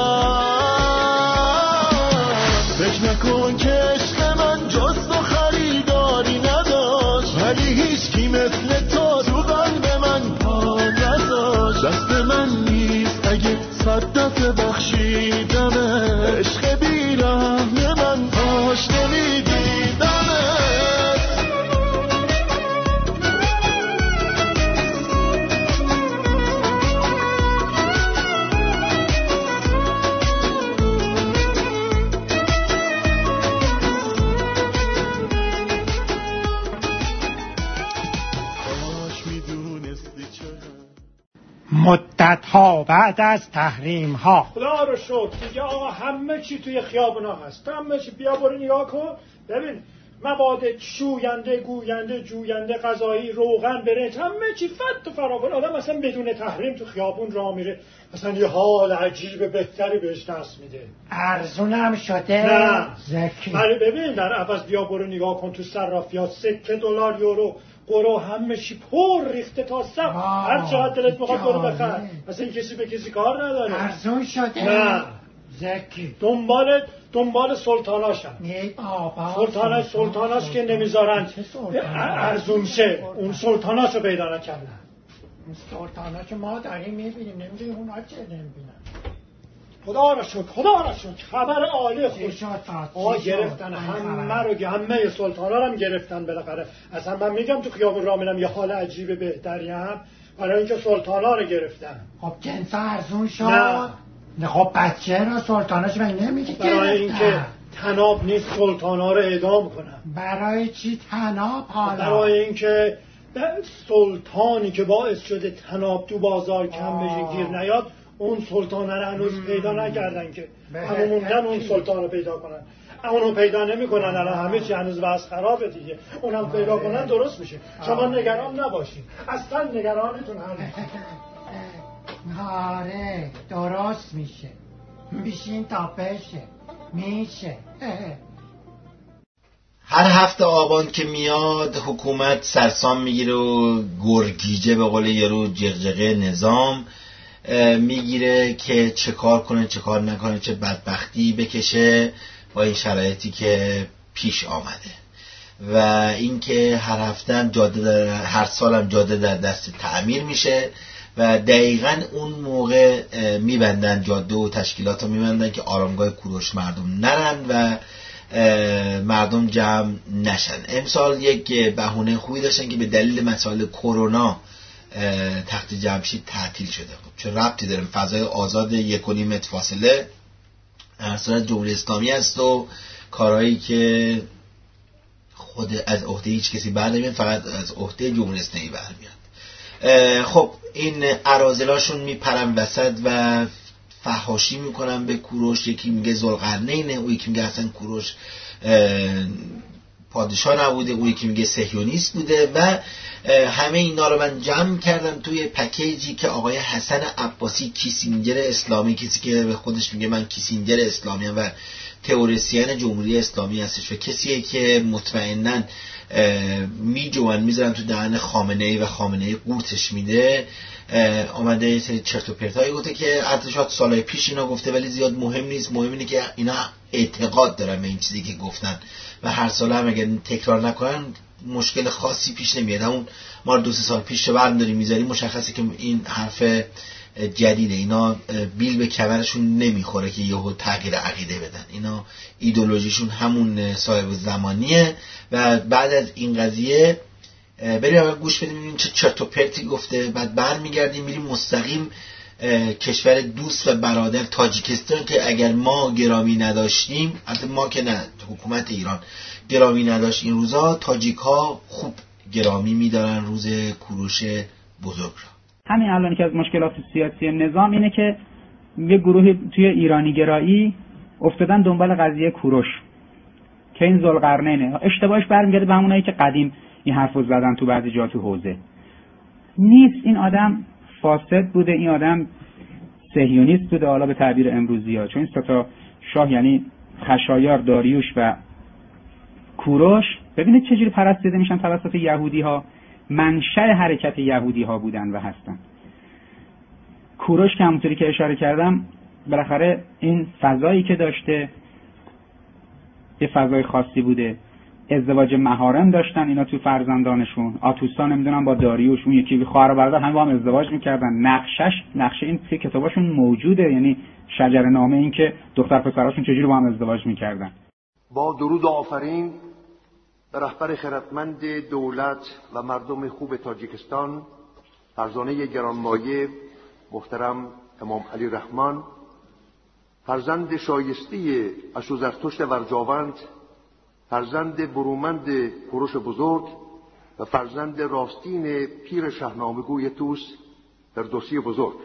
زدم. فکر نکن که عشق من جز تو خریداری نداشت، ولی هیچ کی مثل تو قلب من پا نذاشت. دست من نیست اگه 100 دفعه بخشیدمه. عشق بیرحم من کاش نمیدیدمه. مدت‌ها بعد از تحریم ها. خدا رو شکر دیگه آقا همه چی توی خیابونا هست. همه چی بیا برو نگاه کن ببین، مواد شوینده، گوینده، جوینده، غذایی، روغن، برنج، همه چی فت و فراوان. آدم مثلا بدون تحریم تو خیابون راه میره مثلا یه حال عجیب بهتری بهش دست میده. ارزونم شده. نه زکی. ولی ببین در عوض بیا برو نگاه کن تو صرافیات سکه، دلار، یورو، قرو، همه چی پر ریخته تا سقف. هر چقدر دلت میخواد برو بخر. مثلا این کسی به کسی کار نداره. ارزون شده. نه زکی. دنبال سلطاناشن. سلطاناش که نمیذارن ارزون شه. اون سلطاناشو پیدا نکردن. اون سلطاناشو ما داریم میبینیم، نمیدونیم اونا چه نمیبینن. خدا را شکر خبر عالی خوش. گرفتن همه سلطانا رو هم گرفتن بالاخره. اصلا من میگم تو خیابون راه میرم یه حال عجیب بهتری هم برای اینکه سلطانا رو گرفتن. خب جنس ارزون شد. نه خب بچه را سلطاناش من نمیگه برای اینکه تناب نیست سلطانا رو اعدام کنن. برای چی تناب حالا؟ برای اینکه سلطانی که باعث شده تناب تو بازار کم بشه گیر نیاد، اون سلطان رو هنوز پیدا نکردن که همون موندن اون سلطان رو پیدا کنن. اونو پیدا نمی کنن. الان همه چی هنوز وضع خرابه دیگه. اونم پیدا کنن درست میشه. شما نگران نباشید، اصلا نگرانتون هم آره درست میشه. میشین تا بشه میشه. هر هفته آبان که میاد حکومت سرسام میگیره و گرگیجه به قول یارو جغجغه نظام میگیره که چه کار کنه چه کار نکنه، چه بدبختی بکشه با این شرایطی که پیش آمده. و اینکه هر هفته هر سالم جاده در دست تعمیر میشه و دقیقاً اون موقع میبندن جاده و تشکیلات رو میبندن که آرامگاه کوروش مردم نرن و مردم جمع نشن. امسال یک بهونه خوبی داشتن که به دلیل مسائل کرونا تخت جمشید تعطیل شده. خب چه ربطی داره؟ فضای آزاد 1.5 متر فاصله در صورت جمهوری اسلامی است و کارهایی که خود از عهده هیچ کسی بر نمیاد، فقط از عهده جمهوری اسلامی برمیاد. خب این اراذلاشون میپرن وسط و فحاشی میکنن به کوروش. یکی میگه ذوالقرنینه، او یکی میگه اصلا کوروش پادشاه نبوده، او یکی میگه صهیونیست بوده و همه اینا رو من جمع کردم توی پکیجی که آقای حسن عباسی کیسینجر اسلامی، کسی که به خودش میگه من کیسینجر اسلامی و تئوریسین جمهوری اسلامی هستش و کسیه که مطمئناً میذارن تو دهن خامنه‌ای و خامنه‌ای قورتش میده. آمده یه سری چرت و پرتایی گفته که ارتشات سالهای پیش اینا گفته ولی زیاد مهم نیست. مهم اینه که اینا اعتقاد دارن به این چیزی که گفتن و هر سال هم اگر تکرار نکنن مشکل خاصی پیش نمیاد. همون ما 2-3 سال پیش برم داریم میذاریم مشخصه که این حرف جدیده. اینا بیل به کمرشون نمیخوره که یهو تغییر عقیده بدن. اینا ایدئولوژیشون همون صاحب زمانیه و بعد از این قضیه بریم اول گوش بدیم این چه چرت و پرتی گفته، بعد برمیگردیم میریم مستقیم کشور دوست و برادر تاجیکستان که اگر ما گرامی نداشتیم، البته ما که نه، حکومت ایران گرامی نداشت این روزا، تاجیک ها خوب گرامی میدارن روز کوروش بزرگ را. همین الان که از مشکلات سیاسی نظام اینه که یه گروه توی ایرانی گرایی افتادن دنبال قضیه کوروش که این ذوالقرنینه. اشتباهش برمیگرده به همونایی که قدیم این حرفو زدن تو بعضی جا تو حوزه. نیست، این آدم فاسد بوده، این آدم صهیونیست بوده، حالا به تعبیر امروزی ها، چون این 3 شاه یعنی خشایار، داریوش و کوروش، ببینید چجوری پرستیده میشن توسط یهودی ها. منشأ حرکت یهودی ها بودن و هستن. کوروش که همونطوری که اشاره کردم بالاخره این فضایی که داشته یه فضای خاصی بوده، ازدواج مهارم داشتن اینا تو فرزندانشون. آتوسا نمیدونم با داریوش، اون یکی خواهر برادر، هم با هم ازدواج میکردن. نقشه این توی کتاباشون موجوده، یعنی شجره‌نامه، این که دختر پسراشون چجوری با هم ازدواج میکردن. با درود و آفرین به رهبر خردمند دولت و مردم خوب تاجیکستان، فرزانه گرانمایه محترم امام علی رحمان، فرزند شایسته اشو زرتشت ورجاوند، فرزند برومند کوروش بزرگ و فرزند راستین پیر شاهنامه‌گوی توس فردوسی بزرگ.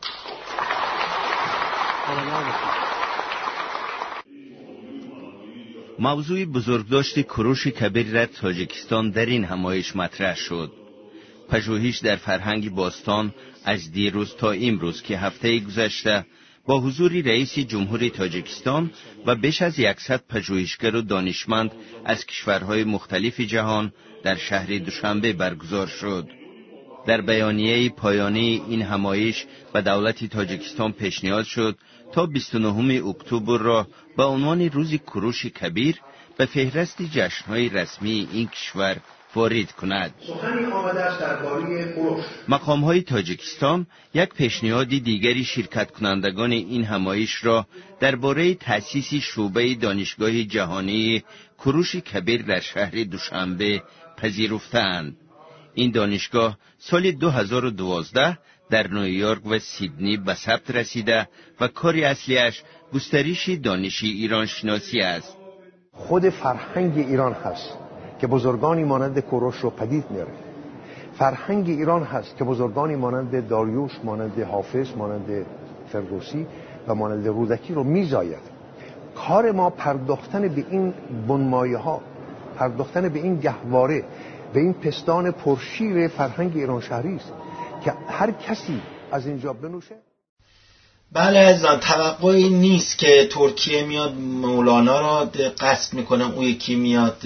موضوع بزرگداشت کوروش کبیر در تاجیکستان در این همایش مطرح شد. پژوهش در فرهنگ باستان از دیروز تا امروز که هفته گذشته با حضور رئیس جمهوری تاجیکستان و بیش از 100 پژوهشگر و دانشمند از کشورهای مختلف جهان در شهر دوشنبه برگزار شد. در بیانیه پایانی این همایش به دولت تاجیکستان پیشنهاد شد تا 29 اکتبر را به عنوان روز کوروش کبیر به فهرست جشن‌های رسمی این کشور وارد کند. سخنی آمده است درباره کوروش. مقام‌های تاجیکستان یک پیشنهاد دیگری شرکت کنندگان این همایش را درباره تأسیس شعبه دانشگاه جهانی کوروش کبیر در شهر دوشنبه پذیرفتند. این دانشگاه سال 2012 در نیویورک و سیدنی به ثبت رسیده و کار اصلیش گسترش دانش ایران شناسی است. خود فرهنگ ایران هست که بزرگانی مانند کوروش رو پدید میاره. فرهنگ ایران هست که بزرگانی مانند داریوش، مانند حافظ، مانند فردوسی و مانند رودکی رو میزاید. کار ما پرداختن به این بنمایه ها، پرداختن به این گهواره، به این پستان پرشیر فرهنگ ایران شهری است که هر کسی از اینجا بنوشه. بله عزیزان، توقعی نیست که ترکیه میاد مولانا را قصد میکنه، اون یکی میاد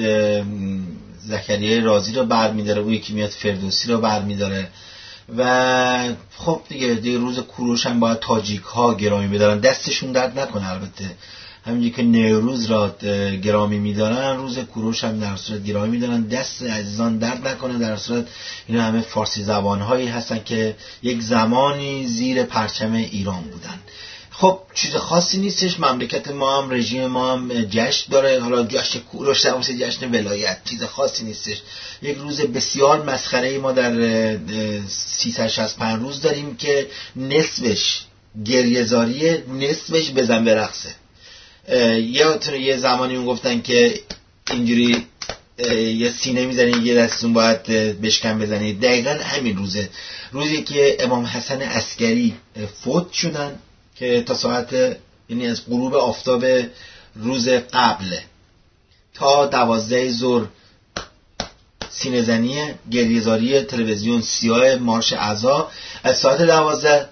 زکریا رازی را برمیداره، اون یکی میاد فردوسی را برمیداره و خب دیگه روز کوروش هم باید تاجیک ها گرامی بدارن، دستشون درد نکنه. البته همینجوری که نوروز را گرامی میدارن، روز کوروش هم در صورت گرامی میدارن، دست عزیزان درد نکنه. در صورت اینا همه فارسی زبان هایی هستن که یک زمانی زیر پرچم ایران بودن. خب چیز خاصی نیستش، مملکت ما هم رژیم ما هم جشن داره، حالا جشن کوروش هم جشن ولایت، چیز خاصی نیستش. یک روز بسیار مسخره ما در 365 روز داریم که نصفش گریه‌زاریه، نصفش بزن برقصه. یه زمانی اون گفتن که اینجوری یه سینه میزنید یه دستتون باید بشکن بزنید. دقیقا همین روزه، روزی که امام حسن عسکری فوت شدن که تا ساعت، یعنی از غروب آفتاب روز قبل تا 12 ظهر سینه زنی، گریه‌زاری، تلویزیون سیاه، مارش عزا، از ساعت 12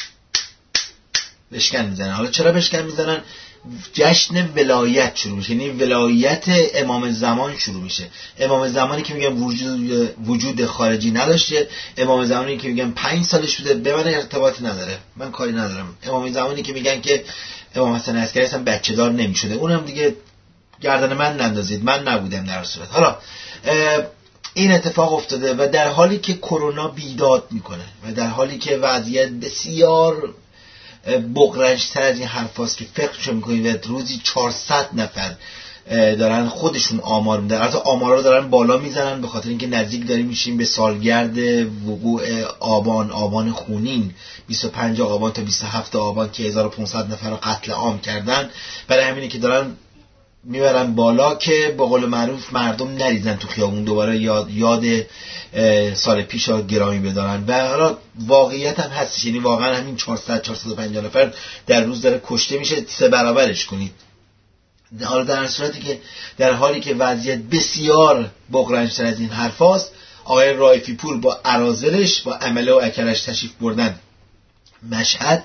بشکن میزنن. حالا چرا بشکن میزنن؟ جشن ولایت شروع میشه، یعنی ولایت امام زمان شروع میشه. امام زمانی که میگن وجود خارجی نداشته، امام زمانی که میگن 5 سالش بوده، به من ارتباطی نداره، من کاری ندارم. امام زمانی که میگن که امام حسن عسکری اصلا بچه دار نمیشده، اونم دیگه گردن من نندازید، من نبودم در صورت. حالا این اتفاق افتاده و در حالی که کرونا بیداد میکنه و در حالی که وضعیت بسیار بغرنج‌تر از این حرف هاست که فکرشو میکنید و روزی 400 نفر دارن خودشون آمار میدن، البته آمارا رو دارن بالا میزنن به خاطر اینکه نزدیک داریم میشیم به سالگرد وقوع آبان خونین، 25 آبان تا 27 آبان که 1500 نفر رو قتل عام کردن. برای همینه که دارن میبرن بالا که به قول معروف مردم نریزن تو خیابون، دوباره یاد سال پیش ها گرامی بدارن. و حالا واقعیت هم هستش، یعنی واقعا همین 450 نفر در روز داره کشته میشه، 3 برابرش کنید. حالا در حالی که وضعیت بسیار بغرنج‌تر از این حرف هاست، آقای رائفی پور با اراذلش با عمله و اکلش تشریف بردن مشهد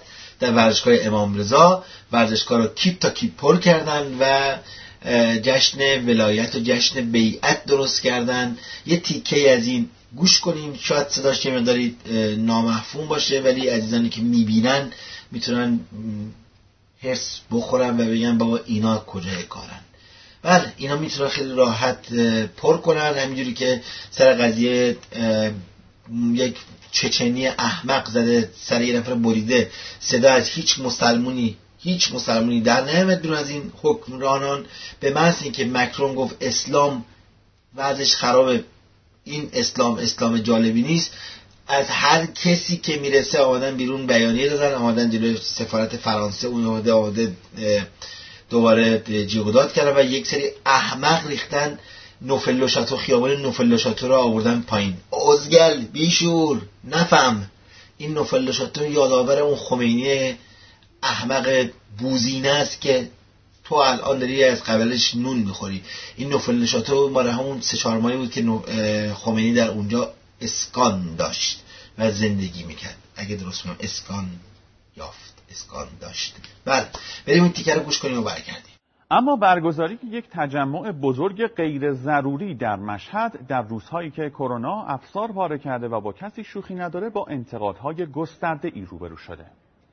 در ورزشگاه امام رضا. ورزشگاه رو کیپ تا کیپ پر کردن و جشن ولایت و جشن بیعت درست کردن. یه تیکه از این گوش کنیم، شاید صداش یه مقداری نامفهوم باشه ولی عزیزانی که میبینن میتونن هرس بخورن و بگن بابا اینا کجای کارن. بله اینا میتونن خیلی راحت پر کنن، همینجوری که سر قضیه یک چچنی احمق زده سر یه نفر بریده، صدا از هیچ مسلمونی در نمیاد بیرون از این حکمرانان. به محض اینکه مکرون گفت اسلام وضعش خرابه، این اسلام جالبی نیست، از هر کسی که میرسه آمدن بیرون بیانیه دادن، آمدن جلوی سفارت فرانسه اون آمده دوباره جیغداد کردن و یک سری احمق ریختن نوفل شاتو، خیابان نوفل شاتو رو آوردن پایین. ازگل بیشور نفهم، این نوفل شاتو یادآور اون خمینی احمق بوزینه است که تو الان داری از قبلش نون میخوری. این نوفل شاتو مال همون 3-4 ماهی بود که خمینی در اونجا اسکان داشت و زندگی میکرد، اگه درست میگم اسکان داشت. بله بریم این تیکه رو گوش کنیم و برگردیم. اما برگزاری یک تجمع بزرگ غیر ضروری در مشهد در روزهایی که کرونا افسار پاره کرده و با کسی شوخی نداره با انتقادهای گسترده‌ای روبرو شده.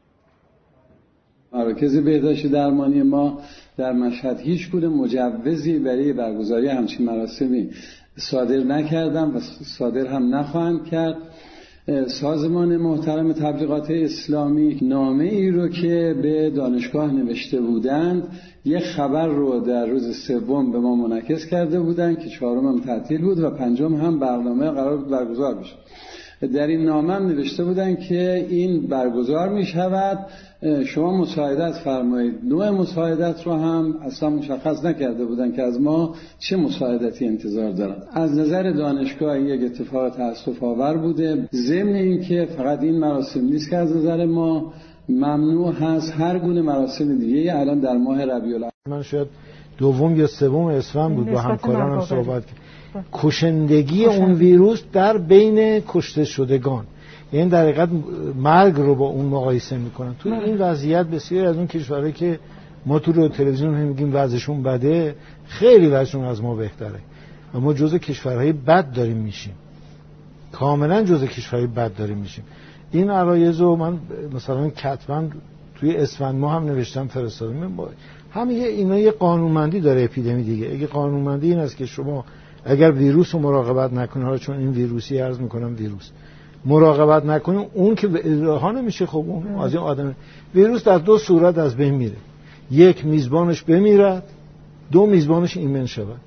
مراکز بهداشتی درمانی ما در مشهد هیچ گونه مجوزی برای برگزاری همچین مراسمی صادر نکردن و صادر هم نخواهند کرد. سازمان محترم تبلیغات اسلامی نامه ای رو که به دانشگاه نوشته بودند، یک خبر رو در روز 3 به ما منعکس کرده بودند که 4 هم تعطیل بود و 5 هم برنامه قرار بود برگزار بشه. در این نامه هم نوشته بودند که این برگزار می شود، شما مساعدت فرمایید. نوع مساعدت رو هم اصلا مشخص نکرده بودند که از ما چه مساعدتی انتظار دارند. از نظر دانشگاه یک اتفاق تأسف آور بوده، ضمن این که فقط این مراسم نیست که از نظر ما ممنوع هست، هر گونه مراسم دیگه. الان در ماه ربیع الاول من شاید 2 یا 3 اسفند بود با همکارانم صحبت کردم، کشندگی اون ویروس در بین کشته شدگان، یعنی در حقیقت مرگ رو با اون مقایسه میکنن. تو این وضعیت بسیاری از اون کشورهایی که ما تو رو تلویزیون میگیم وضعشون بده، خیلی وضعشون از ما بهتره و ما جزء کشورهای بد داریم میشیم، کاملا جزء کشورهای بد داریم میشیم. این عرایض رو من مثلا کتبا توی اسفند ما هم نوشتم فرستادم. همه اینا یه قانونمندی داره اپیدمی دیگه. اگه قانونمندی این است که شما اگر ویروس رو مراقبت نکنید، حالا چون این ویروسی عرض میکنم ویروس مراقبت نکنید، اون که رها نمیشه. خب اون از این آدم ویروس در 2 صورت از بین میره، 1 میزبانش بمیرد، 2 میزبانش ایمن شود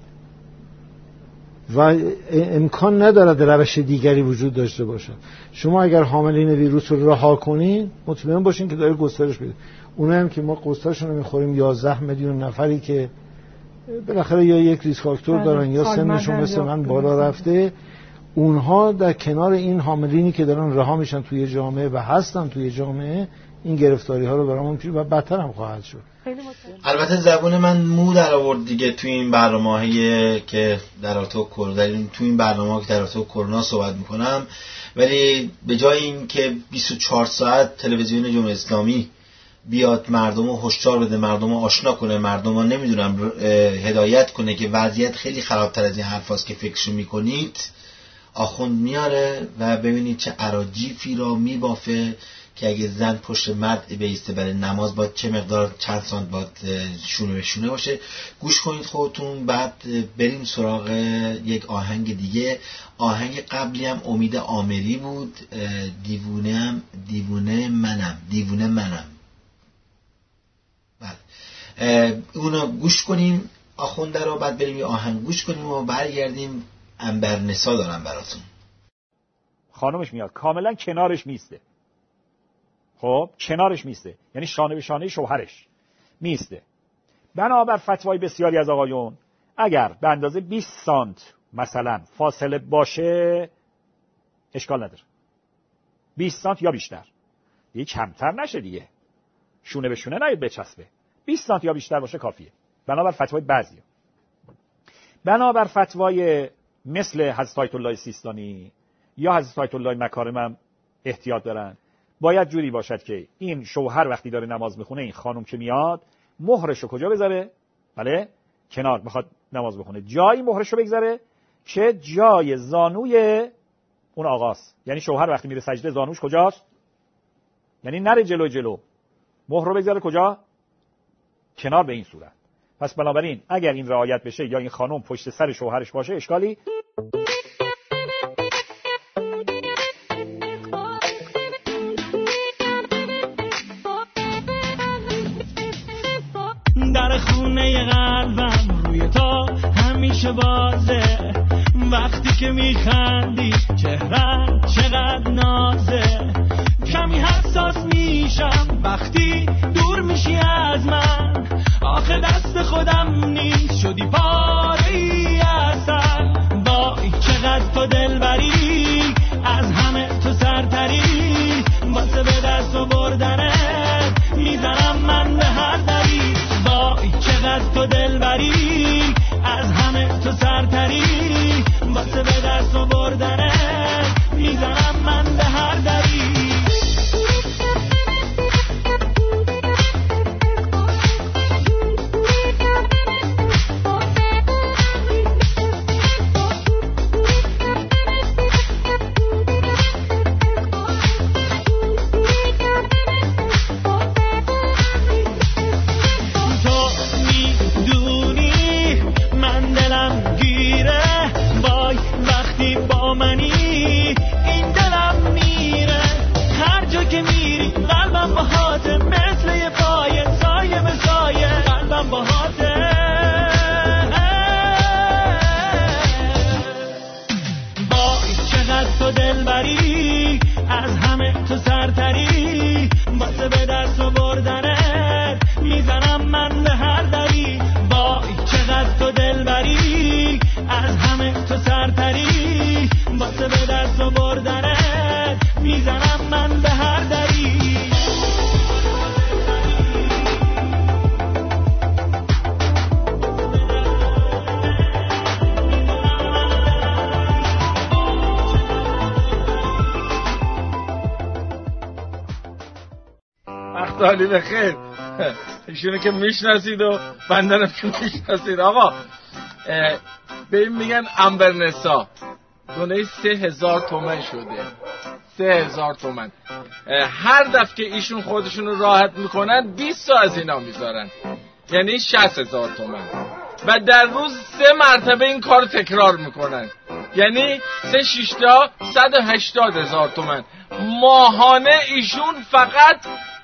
و امکان ندارد روش دیگری وجود داشته باشد. شما اگر حاملین ویروس رو رها کنین مطمئن باشین که داره گسترش پیدا. اونایی هم که ما قسطاشون رو میخوریم 11 میلیون نفری که بالاخره یا یک ریسک فاکتور دارن یا سنشون مثل من بالا رفته، اونها در کنار این حاملینی که دارن رها میشن توی جامعه و هستن توی جامعه، این گرفتاری ها رو برامون پیش و بدتر هم خواهد شد. البته زبون من مو در آورد دیگه توی این برنامه‌ای که در رابطه با کرونا صحبت میکنم، ولی به جای این که 24 ساعت تلویزیون جمهوری اسلامی بیاد مردم رو هشدار بده، مردم رو آشنا کنه، مردم رو نمیدونم هدایت کنه که وضعیت خیلی خرابتر از این حرفاست که فکرشو میکنید، آخوند میاره و ببینید چه اراجیفی را میبافه که اگه زن پشت مرد بیسته برای نماز باید چه مقدار چند سانت باید شونه به شونه باشه. گوش کنید خودتون، بعد بریم سراغ یک آهنگ دیگه. آهنگ قبلی هم امید آمری بود، دیوونه منم. اونو گوش کنیم آخونده رو، بعد بریم یه آهنگ گوش کنیم و برگردیم. انبرنسا دارم براتون. خانمش میاد کاملا کنارش میسته، خب کنارش میسته، یعنی شانه به شانه شوهرش میسته. بنابر فتوای بسیاری از آقایون اگر به اندازه 20 سانت مثلا فاصله باشه اشکال نداره، 20 سانت یا بیشتر، دیگه کمتر نشه دیگه، شونه به شونه نیاد بچسبه، 20 سانت یا بیشتر باشه کافیه بنابر فتوای بعضیا. بنابر فتوای مثل حضرت آیت الله سیستانی یا حضرت آیت الله مکارم هم احتیاط دارن. باید جوری باشد که این شوهر وقتی داره نماز میخونه، این خانم که میاد مهرشو کجا بذاره؟ بله، کنار، بخواد نماز بخونه جایی مهرشو بگذاره که جای زانوی اون آقاست. یعنی شوهر وقتی میره سجده زانوش کجاست؟ یعنی نره جلو، مهر رو بگذاره کجا؟ کنار. به این صورت. پس بنابراین اگر این رعایت بشه یا این خانم پشت سر شوهرش باشه اشکالی در خونه قلبم روی تو همیشه بازه، وقتی که میخندی چهره چقدر نازه، کمی حساس میشم وقتی دور میشی از من، آخه دست خودم نیست شدی پاره‌ای اصل، وای چقدر تو دلبری، از همه تو سرتری، واسه به دست آوردنت میزنم من به هر دری، وای چقدر تو دلبری، از همه تو سرتری، واسه به دست آوردنت میزنم من به هر دری. علی بخیر. ایشونو که میشناسید و بندنم که میشناسید. آقا به این میگن انبرنسا، دونه 3000 تومن شده. 3000 تومن. هر دفعه که ایشون خودشون رو راحت میکنن 20 تا از اینا میذارن، یعنی 60000 تومن، و در روز 3 مرتبه این کار تکرار میکنن، یعنی 3 6 تا 180000 تومن. ماهانه ایشون فقط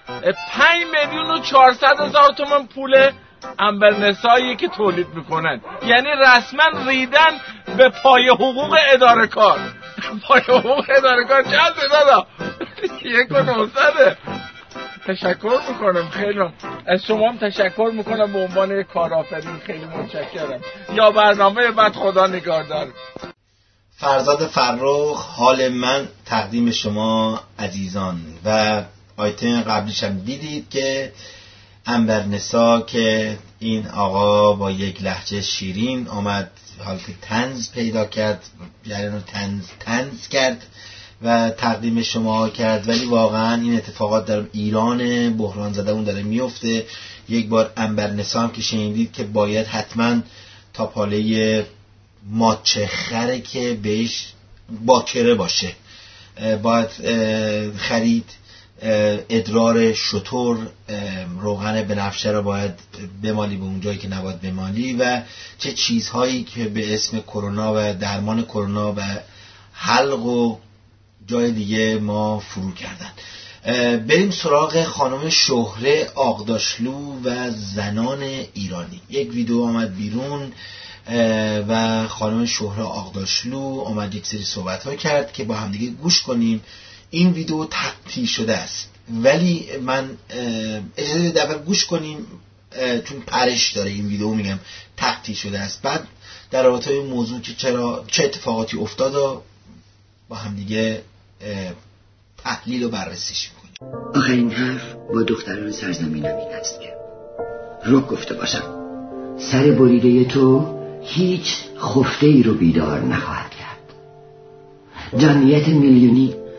5,400,000 تومان پول انبرنسایی که تولید میکنن، یعنی رسما ریدن به پای حقوق اداره کار. پای حقوق اداره کار چند دادا؟ 1,900. تشکر میکنم، خیلی از شما هم تشکر میکنم به عنوان کارآفرین، خیلی متشکرم. یا برنامه بعد خدا نگهدار. فرزاد فرخ، حال من تقدیم شما عزیزان. و آیتم قبلیش هم دیدید که انبرنسا که این آقا با یک لهجه شیرین آمد حالت طنز پیدا کرد، یعنی طنز کرد و تقدیم شما کرد. ولی واقعا این اتفاقات در ایران بحران زده اون داره میفته. یک بار انبرنسا هم که شنیدید که باید حتما تا پاله ماچه خره که بهش باکره باشه باید خرید، ادرار شتر، روغن بنفشه رو باید بمالی به اون جایی که نباید بمالی، و چه چیزهایی که به اسم کرونا و درمان کرونا و حلق و جای دیگه ما فرو کردن. بریم سراغ خانم شهره آغداشلو و زنان ایرانی. یک ویدیو آمد بیرون و خانم شهره آغداشلو آمد یک سری صحبت ها کرد که با هم دیگه گوش کنیم. این ویدیو تقطیع شده است ولی من اجازه دفعه گوش کنیم چون پرش داره این ویدیو، میگم تقطیع شده است. بعد در رابطه این موضوع که چه اتفاقاتی افتاد با هم دیگه تحلیل و بررسیش میکنیم. آخرین حرف با دختران سرزمینم این است که رک گفته باشم، سر بریده تو هیچ خفته ای رو بیدار نخواهد کرد. جمعیت میلیونی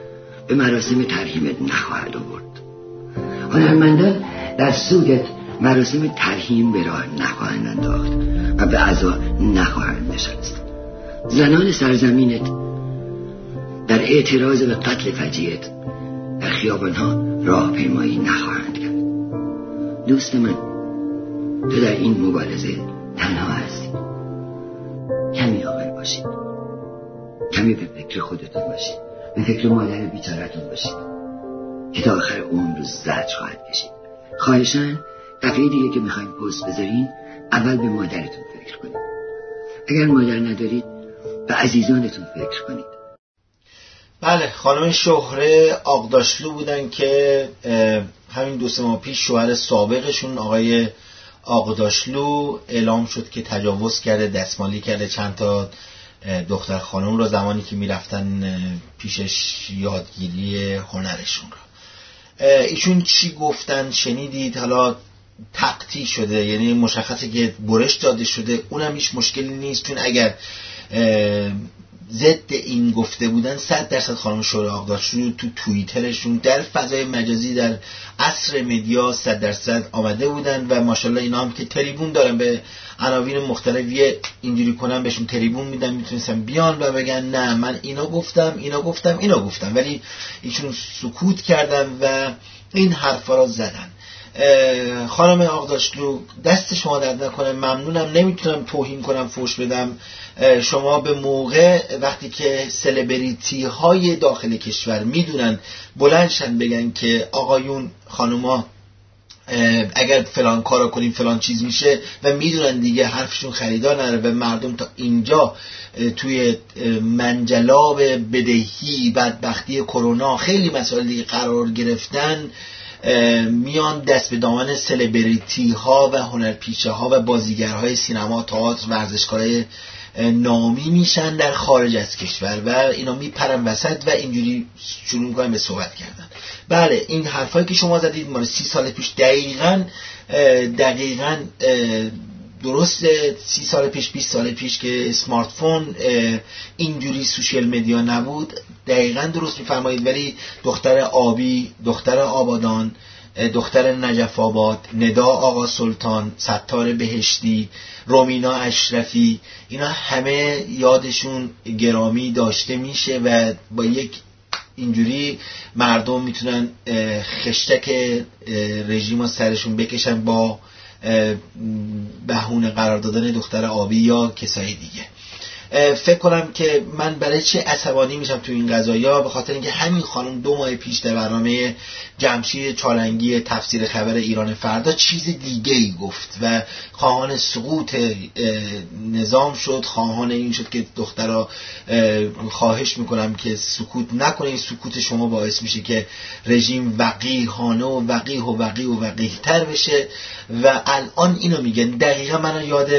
به مراسم ترحیمت نخواهد آورد. هنرمندان در سودت مراسم ترحیم به راه نخواهند انداخت و به عزا نخواهند نشست. زنان سرزمینت در اعتراض به قتل فجیعت در خیابانها راهپیمایی نخواهند کرد. دوست من، تو در این مبارزه تنها هستی. کمی عاقل باشید، کمی به فکر خودتون باشید، به فکر مادر بیچاره‌تون باشید که تا آخر عمر زجر خواهد کشید. خواهشاً دفعه دیگه که میخواین پست بذارین اول به مادرتون فکر کنید. اگر مادر ندارید به عزیزانتون فکر کنید. بله، خانم شهره آقداشلو بودن که همین 2-3 ماه پیش شوهر سابقشون آقای آقداشلو اعلام شد که تجاوز کرده، دستمالی کرده چند تا دختر خانم رو زمانی که میرفتن پیشش یادگیری هنرشون رو. ایشون چی گفتن شنیدید؟ حالا تقطیع شده، یعنی مشخصه که برش داده شده، اونم هیچ مشکلی نیست، چون اگر ضد این گفته بودن 100% خانم شهره آقداشلو تو توییترشون در فضای مجازی در عصر مدیا 100% آمده بودن و ماشاءالله اینا هم که تریبون دارن به عناوین مختلفی اینجوری کنن بهشون تریبون میدن، میتونستن بیان و بگن نه من اینا گفتم، ولی ایشون سکوت کردن و این حرفا را زدن. خانم آقداشلو دست شما درد نکنه، ممنونم. نمیتونم توهین کنم، فحش بدم. شما به موقع وقتی که سلبریتی های داخل کشور میدونن بلندشن بگن که آقایون خانوما اگر فلان کارو کنیم فلان چیز میشه و میدونن دیگه حرفشون خریدار نره و مردم تا اینجا توی منجلاب بدهی، بدبختی کرونا، خیلی مسائل دیگه قرار گرفتن، میان دست به دامن سلبریتی ها و هنرپیشه ها و بازیگرهای سینما، تئاتر، ورزشکارهای نامی میشن در خارج از کشور و اینا میپرن وسط و اینجوری شروع میکنن به صحبت کردن. بله، این حرفایی که شما زدید مال 30 سال پیش دقیقاً درسته. 30 سال پیش، 20 سال پیش که اسمارت فون اینجوری سوشیل مدیا نبود، دقیقاً درست میفرمایید. ولی دختر آبی، دختر آبادان، دختر نجف آباد، ندا آقا سلطان، ستار بهشتی، رومینا اشرفی، اینا همه یادشون گرامی داشته میشه و با یک اینجوری مردم میتونن خشتک رژیم سرشون بکشن با بهونه قرار دادن دختر آبی یا کسای دیگه. فکر کنم که من برای چه عصبانی میشم تو این قضایا، به خاطر اینکه همین خانم 2 ماه پیش در برنامه جمشید چالنگی تفسیر خبر ایران فردا چیز دیگه ای گفت و خواهان سقوط نظام شد، خواهان این شد که دخترها خواهش میکنم که سکوت نکنه، سکوت شما باعث میشه که رژیم وقیحانه و وقیح تر بشه و الان اینو میگن. دقیقا من یاد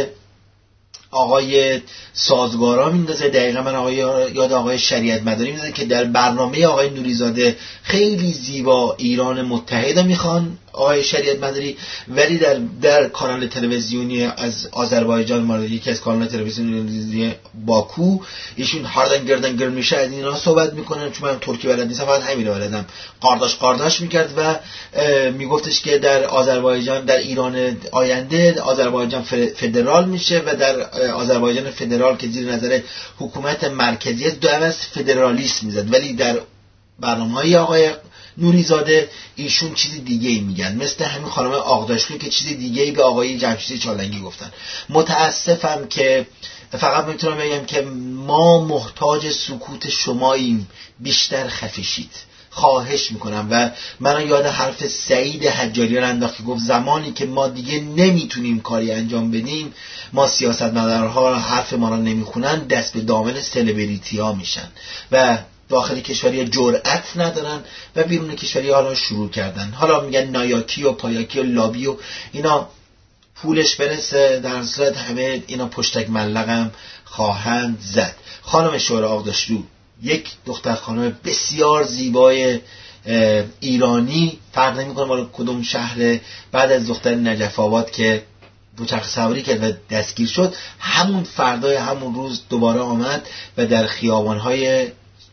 آقای سازگارا میندازه، دقیقا من یاد آقای شریعت مداری میندازه که در برنامه آقای نوریزاده خیلی زیبا ایران متحد میخوان آقای شریعت مداری، ولی در کانال تلویزیونی از آذربایجان، مال یکی از کانال تلویزیونی باکو، ایشون هاردن گردن میشه از اینا صحبت میکنن، چون من ترکی بلد نیستم، فقط همین رو بلدم. قارداش میکرد و میگفتش که در آذربایجان، در ایران آینده آذربایجان فدرال میشه و در آذربایجان فدرال که زیر نظر حکومت مرکزی است دو فدرالیسم میزد، ولی در برنامه‌های آقای نوریزاده ایشون چیز دیگه ای میگن، مثل همین خانم آقداشلو که چیز دیگه ای به آقای جمشید چالنگی گفتن. متاسفم که فقط میتونم بگم که ما محتاج سکوت شماییم، بیشتر خفه شید، خواهش میکنم. و من یاد حرف سعید حجاریان انداخت که گفت زمانی که ما دیگه نمیتونیم کاری انجام بدیم، ما سیاستمدارها حرف ما را نمیخونن، دست به دامن سلبریتی ها میشن و داخل کشوری جرأت ندارن و بیرون کشوری حالا شروع کردن. حالا میگن نایاکی و پایاکی و لابی و اینا پولش برسه، در صورت همه اینا پشتک ملقم خواهند زد. خانم شهره آقداشلو یک دختر خانم بسیار زیبای ایرانی، فرق نمیکنه مال کدوم شهر، بعد از دختر نجف آباد که دوچرخه سواری کرد و دستگیر شد، همون فردای همون روز دوباره آمد و در خیابان‌های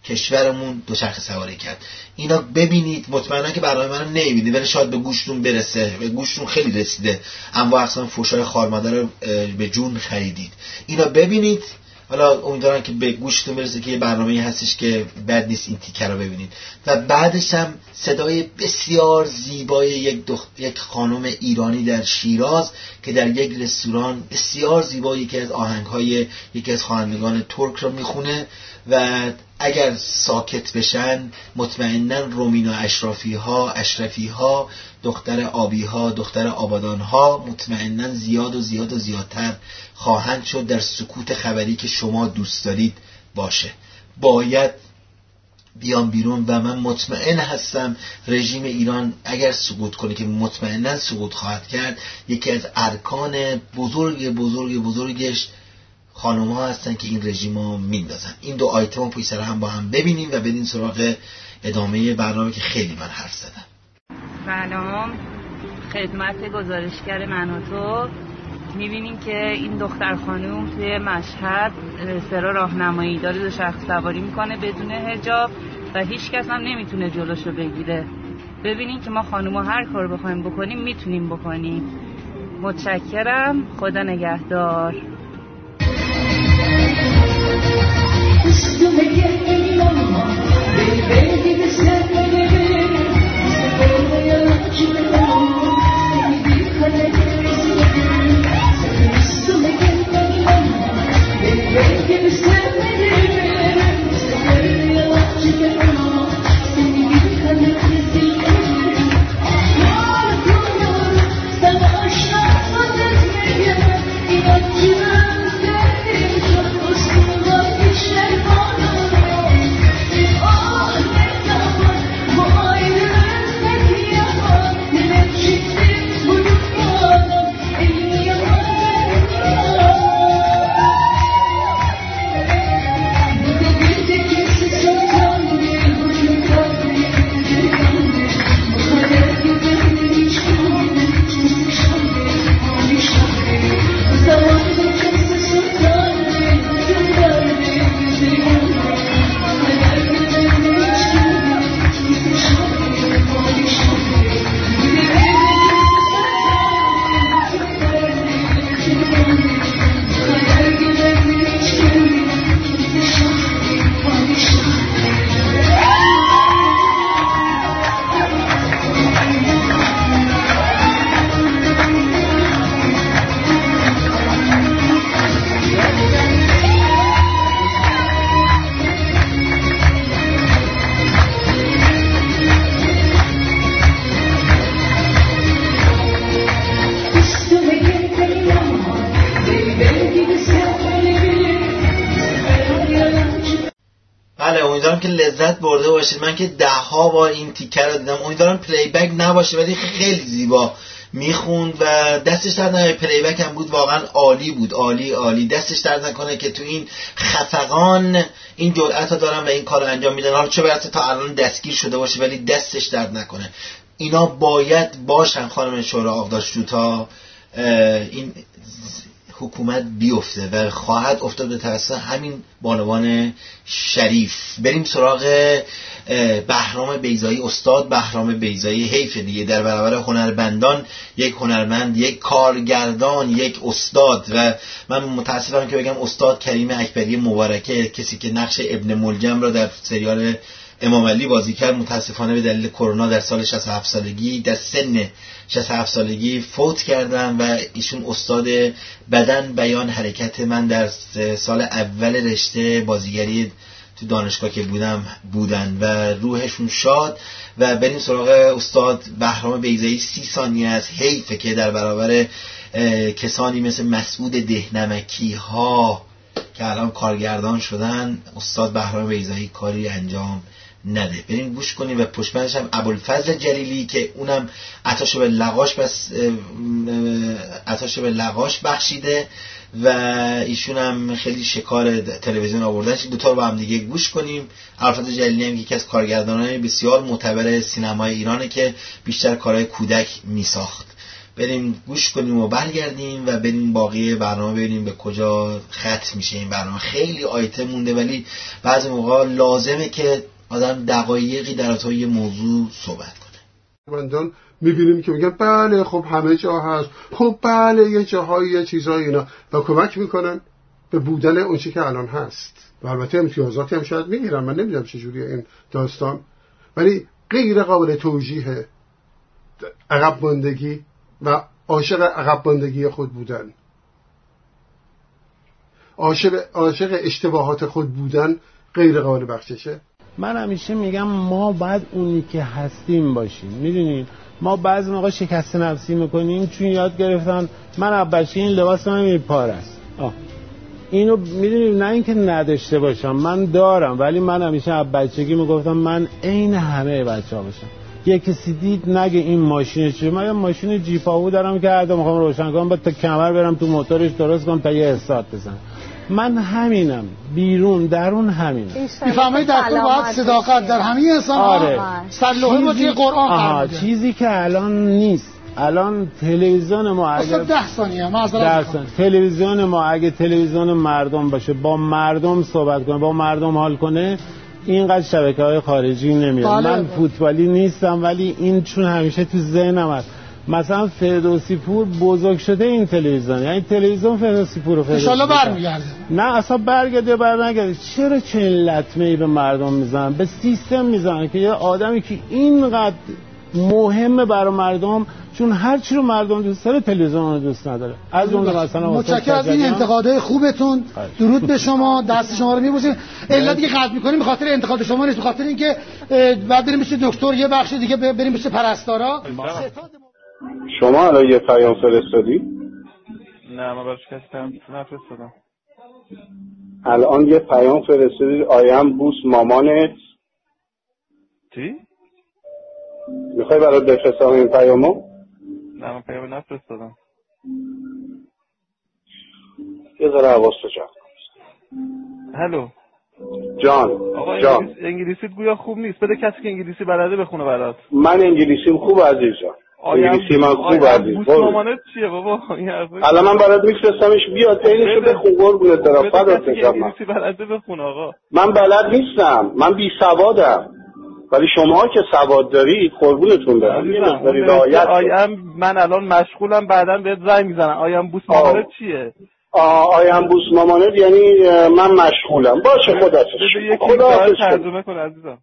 کشورمون دوچرخه سواری کرد. اینا ببینید، مطمئنا که برنامه منو نمیبینید ولی شاید به گوشتون برسه، به گوشتون خیلی رسیده، انواع اقسام فحشای خارمادر رو به جون خریدید. اینا ببینید، حالا امیدوارم که به گوشتون برسه که یه برنامه‌ای هستش که بد نیست این تیکه رو ببینید. و بعدش هم صدای بسیار زیبای یک خانم ایرانی در شیراز که در یک رستوران بسیار زیبا یکی از آهنگ‌های یکی از خوانندگان ترک رو میخونه و اگر ساکت بشن مطمئناً رومینا اشرفی ها دختر آبی ها دختر آبادان ها مطمئناً زیاد و زیادتر خواهند شد در سکوت خبری که شما دوست دارید باشه. باید بیام بیرون و من مطمئن هستم رژیم ایران اگر سقوط کنه که مطمئناً سقوط خواهد کرد، یکی از ارکان بزرگش خانم ها هستن که این رژیم رو میندازن. این دو آیتم رو پشت سر هم با هم ببینیم و بریم سراغ ادامه برنامه که خیلی من حرف زدم. سلام خدمت گزارشگر من و تو. میبینیم که این دختر خانوم توی مشهد سرا راهنمایی داره دوچرخه سواری میکنه بدون حجاب و هیچ کس هم نمیتونه جلوشو بگیره. ببینیم که ما خانوما هر کار بخوایم بکنیم میتونیم بکنیم. متشکرم، خدا نگهدار. Üstüme gelmeyin ama beni gibi sevmeleri Sevmeye kimim seni bir kadeh izledim Üstüme gelmeyin ama beni gibi sevmeleri Sevmeye kimim seni bir kadeh izledim Yar sana aşkına etmeye inatçına sevdim çok uslular امیدوارم که لذت برده باشید. من که 10 بار این تیکه رو دیدم. امیدوارم پلی بک نباشه ولی خیلی زیبا میخوند و دستش درد نکنه. پلی بک هم بود، واقعا عالی بود، عالی. دستش درد نکنه که تو این خفقان این جرأت رو دارن و این کار رو انجام میدن. حالا چه برسه تا الان دستگیر شده باشه ولی دستش درد نکنه. اینا باید باشن خانم شورا آقداشتو تا این حکومت بیفته و خواهد افتاد به توسط همین بانوان شریف. بریم سراغ بهرام بیضایی. استاد بهرام بیضایی، حیف دیگه در برابر هنرمندان یک هنرمند، یک کارگردان، یک استاد. و من متاسفم که بگم استاد کریم اکبری مبارکه، کسی که نقش ابن ملجم را در سریال امام علی بازی کرد، متاسفانه به دلیل کرونا در سال 67 سالگی در سن 67 سالگی فوت کردن و ایشون استاد بدن بیان حرکت من در سال اول رشته بازیگری تو دانشگاه که بودن و روحشون شاد. و بریم سراغ استاد بهرام بیضایی. 30 ثانیه از حیفه که در برابر کسانی مثل مسعود دهنمکی ها که الان کارگردان شدن استاد بهرام بیضایی کاری انجام نده. بریم گوش کنیم و پشتبندش هم ابوالفضل جلیلی که اونم عطاشو به لغاش بخشیده و ایشون هم خیلی شکار تلویزیون آوردنش. دوتا رو با هم دیگه گوش کنیم. ابوالفضل جلیلی هم یکی از کارگردانان بسیار معتبر سینمای ایرانه که بیشتر کارهای کودک میساخت بریم گوش کنیم و برگردیم و بریم باقی برنامه ببینیم به کجا ختم میشه. این برنامه خیلی آیتم مونده ولی بعضی موقع لازمه که آدم دقایقی در اتاق یه موضوع صحبت کنه. مندان میبینیم که میگن بله خب همه جا هست، خب بله یه جاهایی یه چیزایی اینا و کمک میکنن به بودن اون چی که الان هست و البته امتیازاتی هم شاید میگیرن. من نمیدونم چجوریه این داستان، ولی غیر قابل توجیه عقب ماندگی و عاشق عقب ماندگی خود بودن، عاشق اشتباهات خود بودن غیر قابل بخششه. من همیشه میگم ما باید اونی که هستیم باشیم. میدونین ما بعضی موقع شکست نفسی میکنیم چون یاد گرفتن من از بچگی این لباس من میپاره است. اینو میدونیم، نه اینکه نداشته باشم، من دارم، ولی من همیشه از بچگی میگفتم من عین همه بچه‌ها باشم. یه کسی دید نگه این ماشین چیه، من یه ماشین جیپاو دارم که هر میخوام روشن کنم با تا کمر برم تو موتورش درست کنم تا یه استارت بزنم. من همینم، بیرون درون همینم. میفهمید در تو باید صداقت در همه انسان. آره. سرلوحه با توی قرآن قرار میده. چیزی که الان نیست. الان تلویزیون ما اگه 10 ثانیه تلویزیون ما اگه تلویزیون مردم باشه، با مردم صحبت کنه، با مردم حال کنه، اینقدر شبکه‌های خارجی نمیاد. من فوتبالی نیستم ولی این چون همیشه تو ذهنم هست. مثلا فردوسی پور بزرگ شده این تلویزیون، یعنی تلویزیون فردوسی پور ان شاءالله برمیگرده. نه اصلا برنگرده. چرا چه لطمه‌ای به مردم میزنن؟ به سیستم میزنن که یه آدمی که اینقدر مهمه برای مردم، چون هر چی رو مردم دوست داره تلویزیون رو دوست نداره. از اون مثلا متشکرم از این انتقادهای خوبتون. درود به شما، دست شما رو میبوسیم. علتی که قطع می‌کنیم به خاطر انتقاد شما نیست، به خاطر اینکه بعد بریم بشه دکتر، یه بخش دیگه بریم بشه پرستارا. شما الان یه پیام فرستادی؟ نه من براش کسی نفرستادم. الان یه پیام فرستادی آیم بوس مامانت. چی؟ میخوای برات بفرستم این پیامو؟ نه من پیام نفرستادم. یه ذره حواست جمع کن. هلو جان. آقا انگلیسیت گویا خوب نیست، بده کسی که انگلیسی بلده بخونه برات. من انگلیسیم خوب عزیز جان. انگلیسی من خوب عزیز. مامانت چیه بابا این حرفا؟ الان من برات میفرستمش، بیا تینشو بخون قربونت برم. فدات بشم. انگلیسی بلده بخون آقا. من بلد نیستم، من بی سوادم. ولی شما که سواد دارید قربونتون برم. یه مقداری رعایت. من الان مشغولم، بعداً بهت زنگ میزنم. آیم بوس مامانت چیه؟ آیم بوس مامانت یعنی من مشغولم. باشه خدا ترجمه کن عزیزم.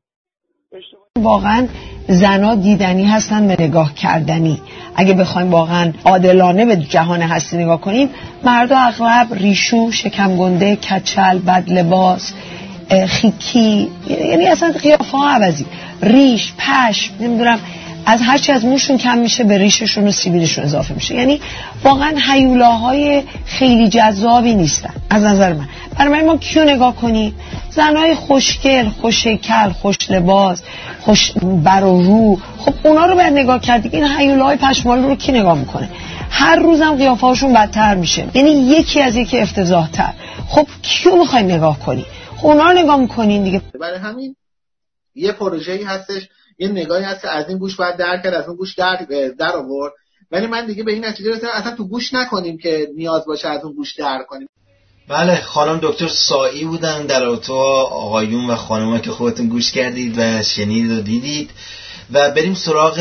واقعا زنا دیدنی هستن به نگاه کردنی. اگه بخوایم واقعا عادلانه به جهان هستی نگاه کنیم، مردا اغلب ریشو، شکم گنده، کچل، بد لباس، خیکی، یعنی اصلا قیافه ها عوضی، ریش، پشم، نمیدونم از هرچی از موشون کم میشه به ریششون و سیبیلشون اضافه میشه. یعنی واقعا هیولاهای خیلی جذابی نیستن از نظر من. برای ما کیو نگاه کنیم؟ زنای خوشگل، خوش‌هیکل، خوش لباس، خوش بر و رو. خب اونا رو باید نگاه کرد. این هیولاهای پشمالو رو کی نگاه میکنه؟ هر روزم قیافه هاشون بدتر میشه، یعنی یکی از یکی افتضاح‌تر. خب کیو میخوایم نگاه کنی؟ اونا رو نگاه میکنین دیگه. برای همین یه پروژه‌ای هستش، یه نگاهی هست از این گوش باید در کرد، از اون گوش در آورد، ولی من دیگه به این نتیجه رسیدم اصلا تو گوش نکنیم که نیاز باشه از اون گوش در کنیم. بله، خانم دکتر سایی بودن در اتاق آقایون و خانم‌ها که خودتون گوش کردید و شنیدید و دیدید. و بریم سراغ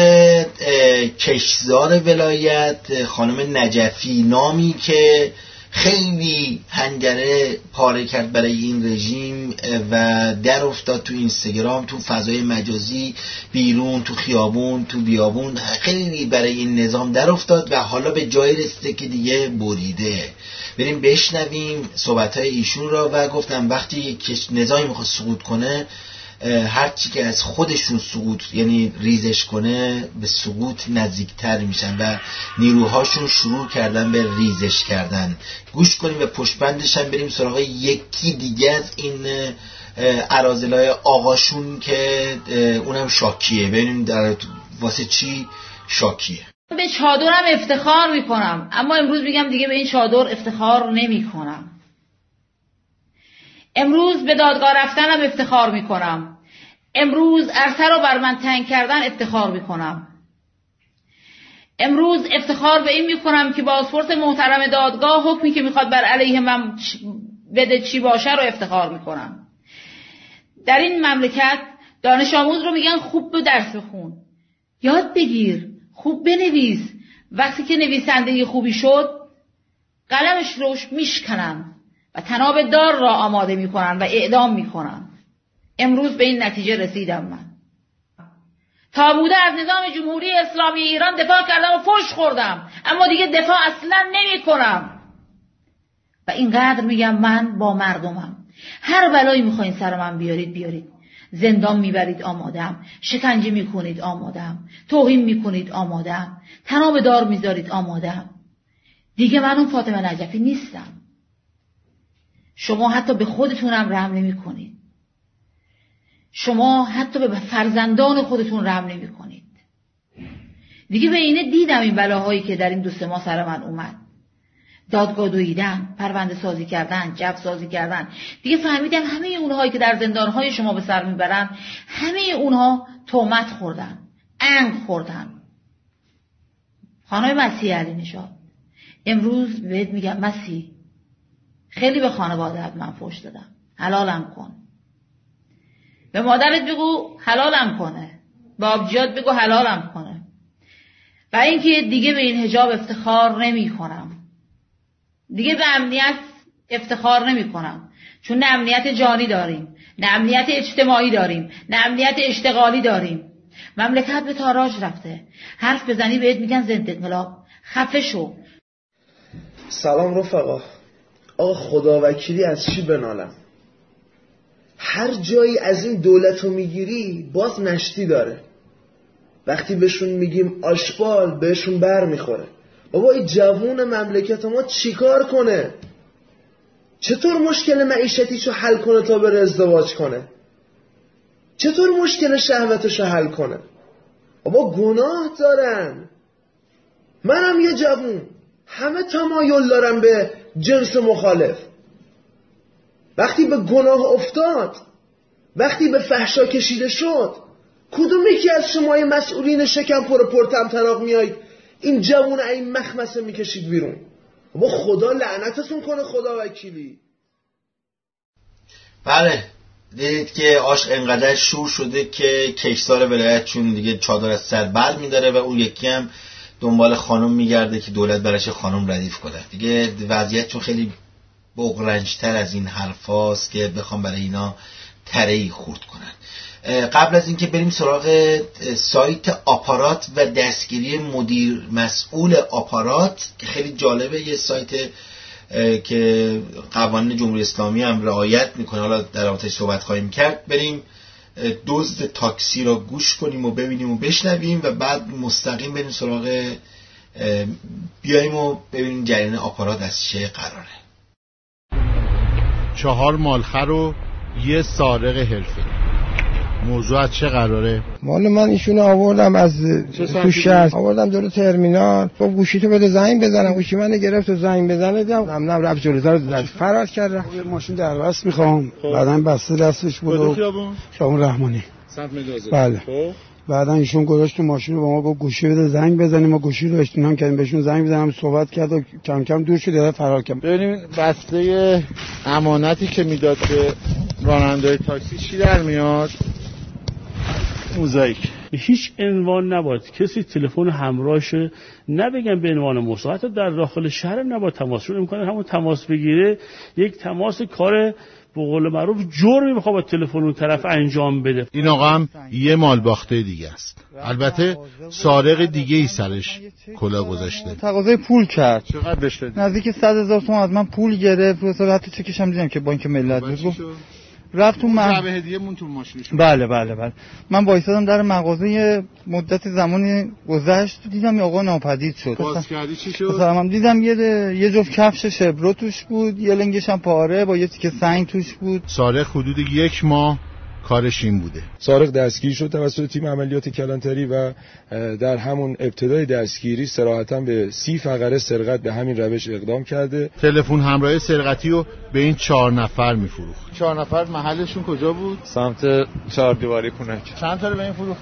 کشزار ولایت خانم نجفی، نامی که خیلی هنجره پاره کرد برای این رژیم و در افتاد تو اینستاگرام، تو فضای مجازی، بیرون، تو خیابون، تو بیابون، خیلی برای این نظام در افتاد و حالا به جای رسیده که دیگه بریده. بریم بشنویم صحبت‌های ایشون را. و گفتم وقتی که نظامی میخواد سقوط کنه، هر چی که از خودشون سقوط یعنی ریزش کنه به سقوط نزدیکتر میشن و نیروهاشون شروع کردن به ریزش کردن. گوش کنیم و پشتبندش هم بریم سراغ یکی دیگه از این اراذلای آقاشون که اونم شاکیه. ببینیم در واسه چی شاکیه. به چادرم افتخار میکنم، اما امروز میگم دیگه به این چادر افتخار نمیکنم. امروز به دادگاه رفتنم افتخار میکنم. امروز عرصه رو بر من تنگ کردن افتخار میکنم. امروز افتخار به این میکنم که پاسپورت محترم دادگاه حکمی که میخواد بر علیه من بده چی باشه رو افتخار میکنم. در این مملکت دانش آموز رو میگن خوب به درس بخون، یاد بگیر، خوب بنویس. وقتی که نویسنده خوبی شد قلمش روش میشکنن و طناب دار را آماده میکنن و اعدام میکنن. امروز به این نتیجه رسیدم. من تا بوده از نظام جمهوری اسلامی ایران دفاع کردم و فحش خوردم، اما دیگه دفاع اصلا نمی کنم و اینقدر میگم من با مردمم. هر بلایی میخواین سر من بیارید، زندان میبرید آمادم، شکنجه میکنید آمادم، توهین میکنید آمادم، طناب دار میذارید آمادم. دیگه من اون فاطمه نجفی نیستم. شما حتی به خودتونم رحم نمیکنید. شما حتی به فرزندان خودتون رحم نمیکنید. دیگه به اینه دیدم این بلاهایی که در این 2-3 ماه سر من اومد. دادگاه دویدن، پرونده سازی کردن، جب سازی کردن. دیگه فهمیدم همه اونهایی که در زندانهای شما به سر میبرن، همه اونها تهمت خوردن، انگ خوردن. خانم مسیح علی نژاد، امروز بهت میگم مسیح، خیلی به خانواده‌ات من فحش دادم، حلالم کن. به مادرت بگو حلالم کنه، به آبجیات بگو حلالم کنه. و اینکه دیگه به این حجاب افتخار نمی کنم، دیگه به امنیت افتخار نمی کنم، چون نه امنیت جانی داریم، نه امنیت اجتماعی داریم، نه امنیت اشتغالی داریم. مملکت به تاراج رفته. حرف بزنی بهت میگن زنده انقلاب، خفه شو. سلام رفقا. آقا خداوکیلی از چی بنالم؟ هر جایی از این دولتو میگیری باز نشتی داره. وقتی بهشون میگیم آشغال بهشون بر میخوره. بابا این جوون مملکت ما چیکار کنه؟ چطور مشکل معیشتیشو حل کنه تا بره ازدواج کنه؟ چطور مشکل شهوتشو حل کنه؟ بابا گناه دارن. منم یه جوون، همه تمایل دارم به جنس مخالف. وقتی به گناه افتاد، وقتی به فحشا کشیده شد، کدوم یکی از شمای مسئولین شکم پر طمطراق میایید این جوون این مخمسه میکشید بیرون؟ بابا خدا لعنتتون کنه خدا وکیلی. بله دیدید که عاشق انقدر شور شده که کشتار ولایت چون دیگه چادر از سر بر میداره و اون یکی هم دنبال خانم میگرده که دولت برش خانم ردیف کنه. دیگه وضعیت چون خیلی بغرنج‌تر از این حرفاست که بخوام برای اینا تره‌ای خورد کنن. قبل از اینکه بریم سراغ سایت آپارات و دستگیری مدیر مسئول آپارات که خیلی جالبه، یه سایت که قوانین جمهوری اسلامی هم رعایت میکنه، حالا در رابطه صحبت خواهیم کرد. بریم دزد تاکسی را گوش کنیم و ببینیم و بشنویم و بعد مستقیم بریم سراغ بیاییم و ببینیم جریان آپارات از چه قراره. 4 مالخر و یه سارق حرفه‌ای. موضوع از چه قراره؟ مال من ایشونو آوردم از تو شهر، آوردم جلو ترمینال. خب گوشیتو بده زنگ بزنم، گوشی منو گرفت و زنگ بزنه دیدم نم رفت جلوتر زد، فرار کرد. رفت ماشین دربست میخوام، بعداً بسته دستش بود. خیابون رحمانی سمت مجازات. بله. بعداً ایشون گذاشت تو ماشین با ما گفت گوشی بده زنگ بزنیم. ما گوشی رو اطمینان کردیم بهشون زنگ بزنم، صحبت کرد و کم کم دور شد فرار کرد. ببینیم بسته امانتی که میداد به راننده تاکسی چی در میاد؟ موزاییک. هیچ عنوان نباید کسی تلفن همراهش نبگم به عنوان موضوع، حتی در داخل شهر نباید تماس رو امکانه همون تماس بگیره. یک تماس کار به قول معروف جرمی میخواد با تلفن اون طرف انجام بده. این آقا هم یه مال باخته دیگه است. البته سارق دیگه ای سرش کلا گذاشته. تقاضای پول کرد. چقدر بهش دادی؟ نزدیک 100,000 تومان از من پول گرفت. حتی چکش هم دیدم که بانک ملت بود. رفت تو جعبه هدیه مون تو ماشینش. بله. من وایسادم در مغازه، مدت زمانی گذشت دیدم این آقا ناپدید شد. باز کردی چی شد؟ مثلا من دیدم یه جفت کفش شبرو توش بود، یه لنگش هم پاره با یه تیکه سنگ توش بود. سارق حدود 1 ماه کارش این بوده. سارق دستگیر شد توسط تیم عملیات کلانتری و در همون ابتدای دستگیری صراحتاً به 30 فقره سرقت به همین روش اقدام کرده. تلفن همراه سرقتی رو به این 4 نفر میفروخت. 4 نفر محلشون کجا بود؟ سمت 4 دیواری پونک. چند تا رو به این فروختی؟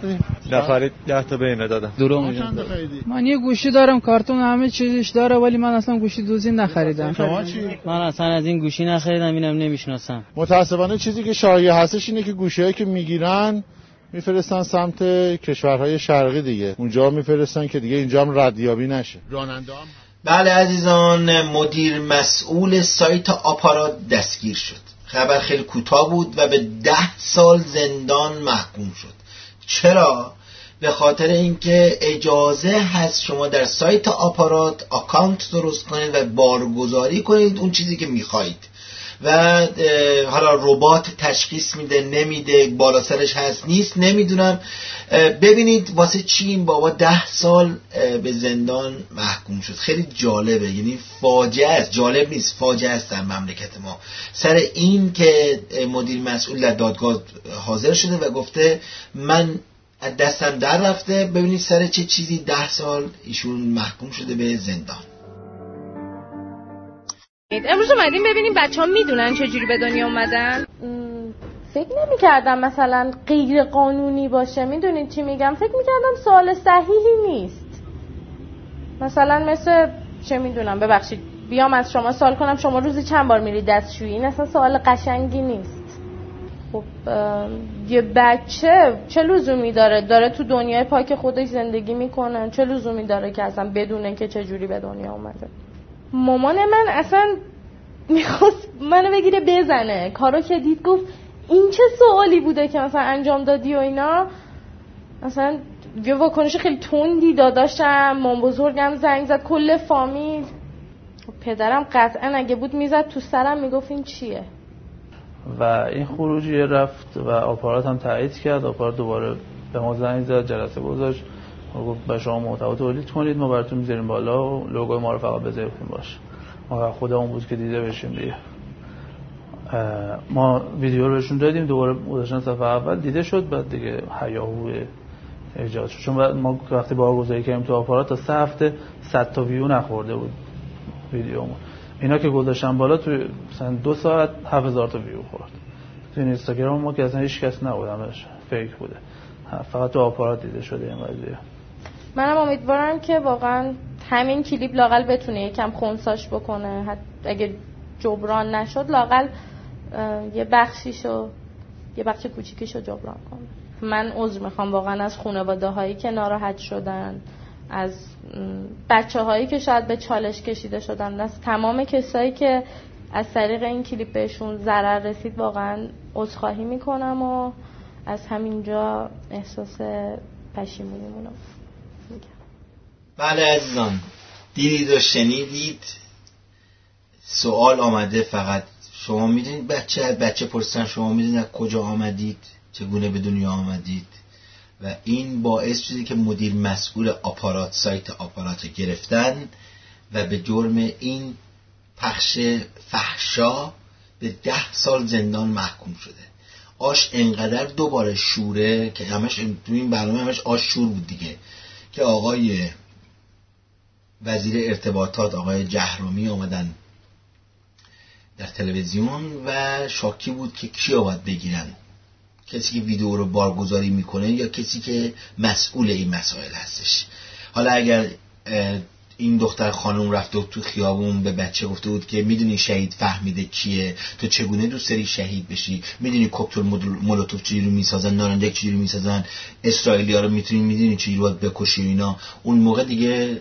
نفری 10 تا به اینا دادم. درو من یه گوشی دارم، کارتون همه چیزش داره، ولی من اصلا گوشی دوزی نخریدم. شما چی؟ من اصلا از این گوشی نخریدم، اینم نمیشناسم. متاسفانه چیزی که شایع هستش اینه که گوشی‌هایی که میگیرن میفرستن سمت کشورهای شرقی دیگه، اونجا میفرستن که دیگه اینجا هم ردیابی نشه. راننده هم بله عزیزان، مدیر مسئول سایت آپارات دستگیر شد. خبر خیلی کوتاه بود و به 10 سال زندان محکوم شد. چرا؟ به خاطر اینکه اجازه هست شما در سایت آپارات اکانت درست کنید و بارگذاری کنید اون چیزی که میخواید و حالا ربات تشخیص میده نمیده، بالا سرش هست نیست نمیدونم. ببینید واسه چی این بابا 10 سال به زندان محکوم شد. خیلی جالبه، یعنی فاجعه است، جالب نیست، فاجعه است در مملکت ما سر این که مدیر مسئول در دادگاه حاضر شده و گفته من دستم در رفته. ببینید سر چه چیزی 10 سال ایشون محکوم شده به زندان. امروز اومدیم ببینیم بچه‌ها میدونن چجوری به دنیا اومدن. فکر نمی‌کردم مثلا غیر قانونی باشه. میدونید چی میگم؟ فکر می‌کردم سوال صحیحی نیست. مثلا مثل چه میدونم، ببخشید بیام از شما سوال کنم شما روزی چند بار میری دستشویی؟ این اصلا سوال قشنگی نیست. خب یه بچه چه لزومی داره تو دنیای پاک خودش زندگی میکنه؟ چه لزومی داره که اصلا بدونه که چجوری به دنیا اومده؟ مامان من اصلا میخواست منو بگیره بزنه. کارو که دید گفت این چه سوالی بوده که مثلا انجام دادی و اینا. مثلا یه واکنش خیلی تندی داداشم، مام بزرگم زنگ زد، کل فامیل. پدرم قطعا اگه بود میزد تو سرم میگفت این چیه. و این خروجی رفت و آپارات هم تایید کرد. آپارات دوباره به ما زنگ زد، جلسه گذاشت، گفت به شما محتوا تولید کنید، ما براتون میذاریم بالا و لوگوی ما رو فقط بذارید باشه. ما خودمون بود که دیده بشیم دیگه. ما ویدیو رو بهشون دادیم، دوباره گذاشتن صفحه اول دیده شد، بعد دیگه هیاهو ایجاد شد. چون ما وقتی بارگذاری کردیم تو آپارات تا 3 هفته 100 تا ویو نخورده بود ویدیومون. اینا که گذاشتن بالا تو مثلا 2 ساعت 7000 تا ویو خورد. تو اینستاگرام ما که اصلا هیچ کس نبود، همش فیک بوده، فقط تو آپارات دیده شده این قضیه. منم امیدوارم که واقعا همین کلیپ لاقل بتونه یکم خونساش بکنه، حتی اگه جبران نشد لاقل یه بخش کوچیکیشو جبران کنه. من عذر میخوام واقعا از خانواده هایی که ناراحت شدن، از بچه هایی که شاید به چالش کشیده شدن، از تمام کسایی که از طریق این کلیپ بهشون ضرر رسید. واقعا عذرخواهی میکنم و از همینجا احساس پشیمونیمونو میگم. بله عزیزان، دیدید و شنیدید. سوال آمده فقط شما میدونید بچه پرسن شما میدونید از کجا آمدید، چگونه به دنیا آمدید، و این باعث شده که مدیر مسئول آپارات سایت آپارات گرفتن و به جرم این پخش فحشا به 10 سال زندان محکوم شده. آش انقدر دوباره شوره که همش تو این برنامه همش آش شور بود دیگه، که آقای وزیر ارتباطات آقای جهرومی آمدن در تلویزیون و شاکی بود که کیا باید بگیرن، کسی که ویدیو رو بارگذاری میکنه یا کسی که مسئول این مسائل هستش. حالا اگر این دختر خانم رفته بود تو خیابون به بچه گفته بود که میدونی شهید فهمیده کیه، تو چگونه دوست داری شهید بشی، میدونی کوکتل مولوتوف چجوری میسازن، نارنجک چجوری میسازن، اسرائیلی‌ها رو میدونی چجوری باید بکشی اینا، اون موقع دیگه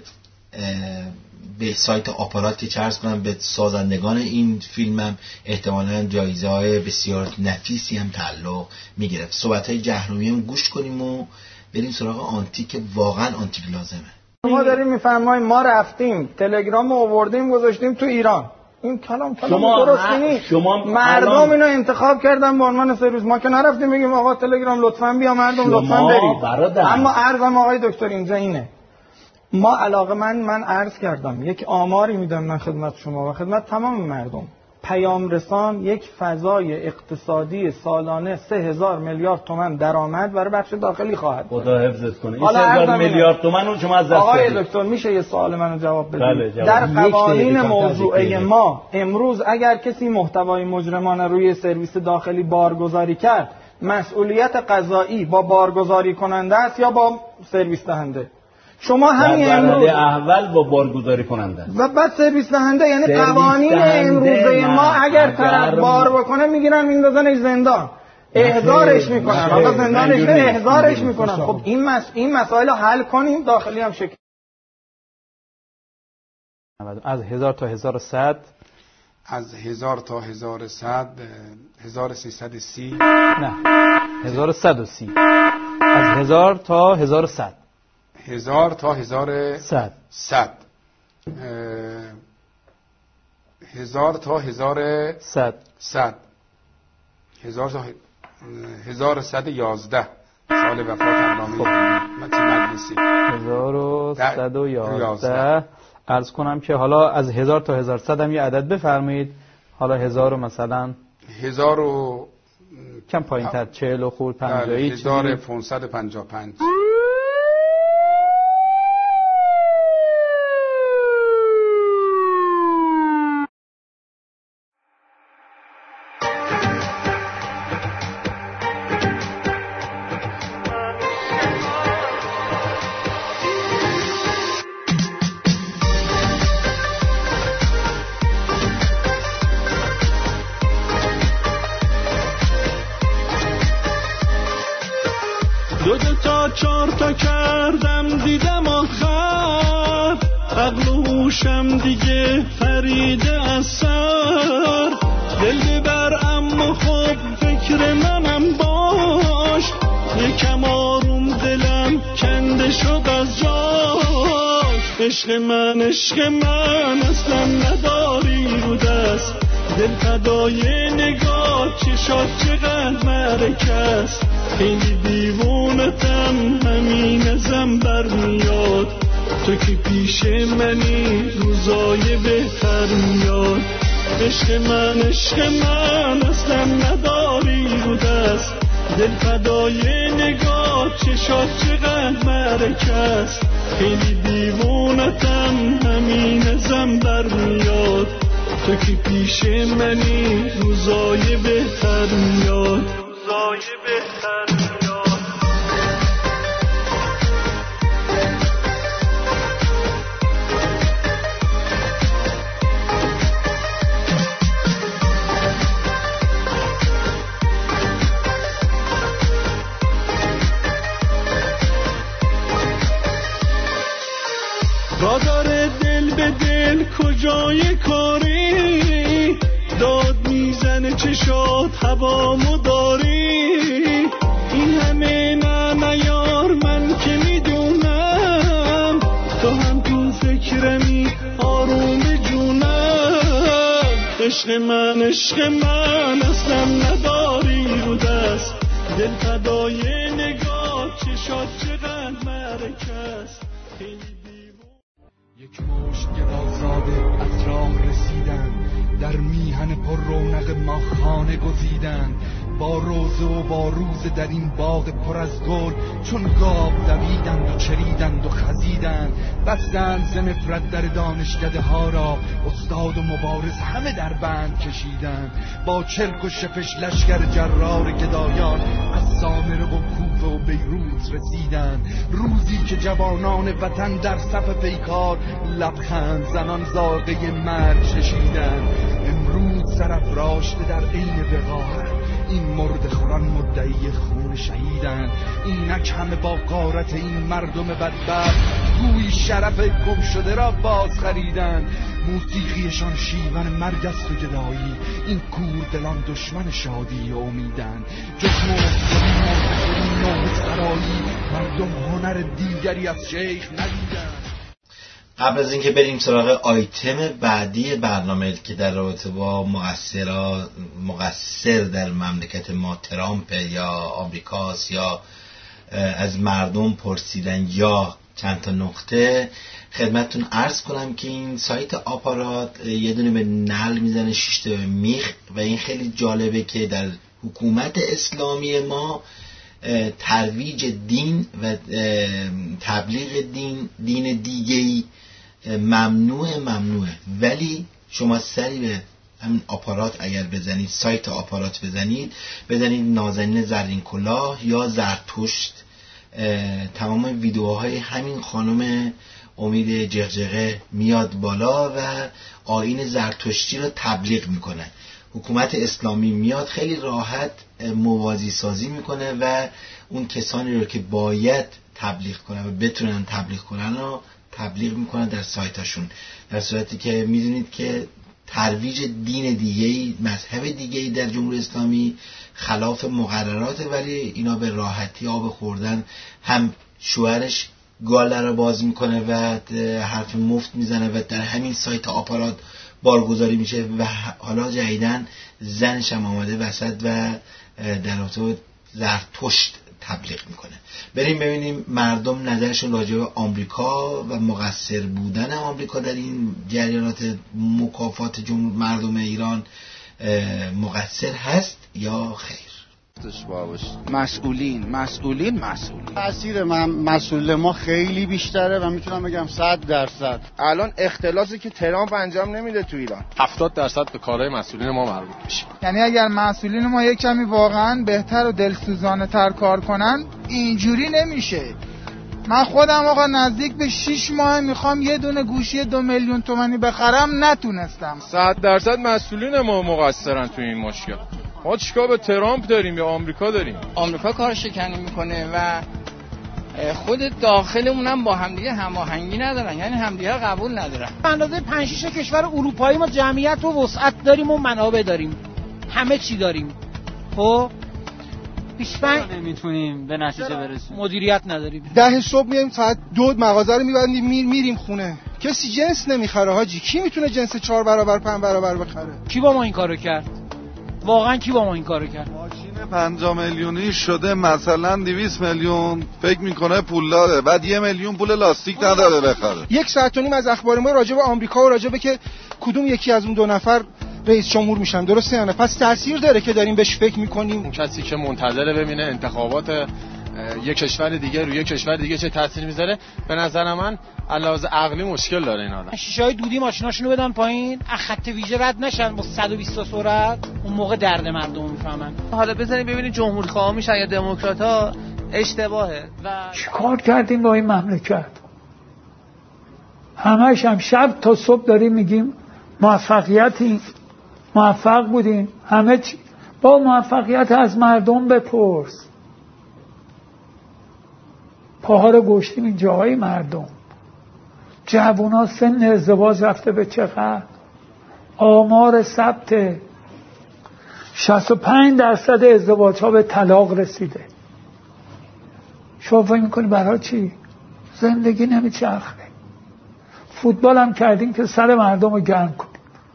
به سایت آپارات که چرس کنم به سازندگان این فیلمم احتمالاً جایزه‌های بسیار نفیسی هم تعلق میگرفت. صحبت‌های جهرومی هم گوش کنیم و بریم سراغ آنتیک که واقعا آنتیک لازمه. ما داریم میفرماییم ما رفتیم تلگرام رو آوردیم گذاشتیم تو ایران. این کلام درست نیست. مردم اینو انتخاب کردن به عنوان سرویس. ما که نرفتیم بگیم آقا تلگرام لطفاً بیا، مردم لطفاً برید. اما عرضم آقای دکتر اینجا اینه، ما علاقه من عرض کردم یک آماری میدم من خدمت شما و خدمت تمام مردم. پیام رسان یک فضای اقتصادی سالانه 3000 میلیارد تومان درآمد برای بخش داخلی خواهد. خدا حفظت کنه. این 3000 میلیارد تومان رو شما از دست آقای بدید. دکتر میشه یه سوال منو جواب بدید؟ بله در قوانین موضوعی ما امروز اگر کسی محتوای مجرمانه روی سرویس داخلی بارگذاری کرد مسئولیت قضایی با بارگذاری کننده است یا با سرویس دهنده؟ شما همین امروز اول با بارگذاری کننده و بعد سرویس دهنده، یعنی قوانین امروزه ما اگر طرف بار بکنه میگیرن میندازنش زندان، احضارش میکنن، حالا زندانش نه احضارش میکنن. خب این مسائل رو حل کنیم، داخلی هم شکل. از 1000 تا 1100 از 1000 تا 1100 1330 نه 1130 از 1000 تا 1100 1000 تا 1100 1000 تا 1100 1111 سال وفات علامه مجلسی 1111. عرض کنم که حالا از 1000 تا 1100 هم یه عدد بفرمایید. حالا 1000 مثلا 1000 و کم پایین تر 40 و خورد 50 1555 هوشم دیگه پریده از سر، دل ببر اما خب فکر منم باش، یکم آروم دلم کنده شد از جاش. عشق من اصلا نداری رو دست، دل فدای نگاه چشات چقدر مرکست، خیلی دیوونتم همین ازم برمیاد، تو که پیش منی روزای بهتر میاد. عشق من اصلا نداری رو دست، دل فدای نگاه چشات چقدر مرکست، خیلی دیوونتم همین ازم برمیاد، تو که پیش منی روزای بهتر میاد، روزای بهتر میاد. رادار دل به دل کجای کاری، داد میزنه چشات هوامو داری، این همه نمیار من که میدونم، تو هم تو فکرمی آروم جونم. عشق من اصلا نداری رو دست، دل فدای نگاه چشات چقدر مرکست. یک مشت گدازاده از راه رسیدن، در میهن پر رونق ما خانه گزیدن، با روزه و با روزه در این باغ پر از گل، چون گاو دویدند و چریدند و خزیدند، بستند ز نفرت در دانشکده ها را، استاد و مبارز همه در بند کشیدند، با چرک و شپش لشکر جرار گدایان از سامره و کوفه و بیروت رسیدند. روزی که جوانان وطن در صف پیکار لبخند زنان زاغه مرگ چشیدند، امروز سرافراشته در عین وقاحت این مرد خوران مدعی خون شهیدند. اینک همه با غارت این مردم بدبخت گویی شرف گم شده را باز خریدند. موسیقیشان شیون مرگ است و گدایی، این کور دلان دشمن شادی و امیدند. جز مرد نام سرایی مردم هنر دیگری از شیخ ندیدند. قبل از اینکه بریم سراغ آیتم بعدی برنامه که در رابطه با مقصر در مملکت ما ترامپ یا آمریکاست یا از مردم پرسیدن یا چند تا نقطه، خدمتتون عرض کنم که این سایت آپارات یه دونه به نعل میزنه 6 تا به میخ و این خیلی جالبه که در حکومت اسلامی ما ترویج دین و تبلیغ دین دیگه‌ای ممنوعه، ولی شما سری به همین آپارات اگر بزنید، سایت آپارات بزنید نازنین زرین کلاه یا زرتشت، تمام ویدیوهای همین خانم امید جغجغه میاد بالا و آیین زرتشتی رو تبلیغ میکنه. حکومت اسلامی میاد خیلی راحت موازی سازی میکنه و اون کسانی رو که باید تبلیغ کنن و بتونن تبلیغ کنن رو تبلیغ میکنن در سایتاشون، در صورتی که میدونید که ترویج دین دیگه‌ای، مذهب دیگه‌ای در جمهوری اسلامی خلاف مقرراته، ولی اینا به راحتی آب خوردن هم شوهرش گاله رو باز میکنه و حرف مفت میزنه و در همین سایت آپارات بارگذاری میشه و حالا جدیدن زنش هم آمده وسط و در رابطه زرتشت تبلیغ میکنه. بریم ببینیم مردم نظرشون راجع به آمریکا و مقصر بودن آمریکا در این جریانات مکافات مردم ایران مقصر هست یا خیر. مسئولین تأثیر مسئول ما خیلی بیشتره و میتونم بگم 100%. الان اختلاسی که ترامپ انجام نمیده تو ایران 70% به کارهای مسئولین ما مربوط میشه. یعنی اگر مسئولین ما یک کمی واقعا بهتر و دلسوزانه تر کار کنن اینجوری نمیشه. من خودم آقا نزدیک به 6 ماه میخوام یه دونه گوشی 2 میلیون تومانی بخرم، نتونستم. 100% مسئولین ما مقصرن تو این مشکل. ما چیکار به ترامپ داریم یا آمریکا داریم؟ آمریکا کار شکنی میکنه و خود داخلمون هم با همدیگه هماهنگی ندارن، یعنی همدیگه قبول ندارن. اندازه 5-6 کشور اروپایی ما جمعیت و وسعت داریم و منابع داریم، همه چی داریم. خب 25 نمیتونیم به نتیجه برسیم، مدیریت نداریم. 10 صبح میایم ساعت 2 مغازه رو میبندیم میریم خونه. کسی جنس نمیخره حاجی. کی میتونه جنس 4 برابر 5 برابر بخره؟ کی با ما این کارو کرد؟ واقعا کی با ما این کارو کرد؟ ماشین 5 میلیونی شده مثلا 200 میلیون فکر میکنه پول داره، بعد 1 میلیون پول لاستیک نداره بخره. 1 ساعت و نیم از اخبار ما راجع به آمریکا و راجع به که کدوم یکی از اون 2 نفر رئیس جمهور میشن، درسته یا نه؟ پس تاثیر داره که داریم بهش فکر میکنیم. اون کسی که منتظر ببینه انتخابات یک کشور دیگه روی یک کشور دیگه چه تأثیری میذاره، به نظر من علاوه عقلی مشکل داره این آدم. شیشه‌های دودی ماشیناشونو بدن پایین، از خط ویژه رد نشن با 120 تا سرعت، اون موقع درد مردم میفهمن. حالا بزنید ببینید جمهوری خواه میشن یا دموکرات‌ها، اشتباهه. چیکار کردیم با این مملکت؟ همش هم شب تا صبح داریم میگیم موفقیتی، موفق بودیم، همه چی. با موفقیت از مردم بپرس. پاها رو گشتیم این جاهای مردم. جوونا سن ازدواج رفته به چقدر؟ آمار ثبت 65% ازدواج ها به طلاق رسیده. شما فکر میکنی برای چی؟ زندگی نمیچرخه. فوتبال هم کردیم که سر مردم رو گرم کنیم.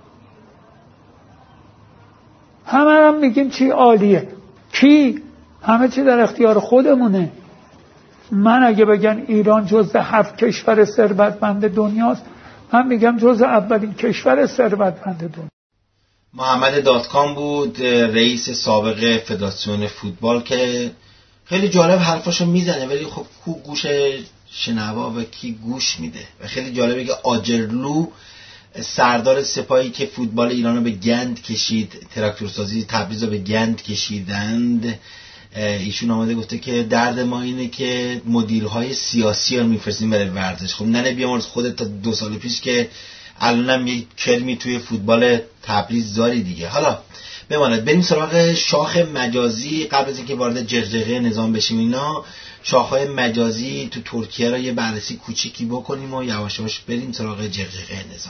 همه هم میگیم چی عالیه. کی؟ همه چی در اختیار خودمونه. من اگه بگن ایران جزو 7 کشور ثروتمند دنیاست، من میگم جزو اولین کشور ثروتمند دنیا. محمد دادکام بود، رئیس سابق فدراسیون فوتبال، که خیلی جالب حرفاشو میزنه ولی خب کو گوش شنوا و کی گوش میده. و خیلی جالبه که آجرلو سردار سپاهی که فوتبال ایرانو به گند کشید، تراکتورسازی تبریز رو به گند کشیدند، ایشون آمده گفته که درد ما اینه که مدیرهای سیاسی رو میفرستیم برای ورزش. خب ننه بیامرز خودت تا 2 سال پیش که الانم یه کرمی توی فوتبال تبریز داری دیگه. حالا بماند بریم سراغ شاخ مجازی. قبل از اینکه وارد جغجغه نظام بشیم اینا، شاخهای مجازی تو ترکیه رو یه بررسی کوچیکی بکنیم و یواش یواش بریم سراغ جغجغه نظام.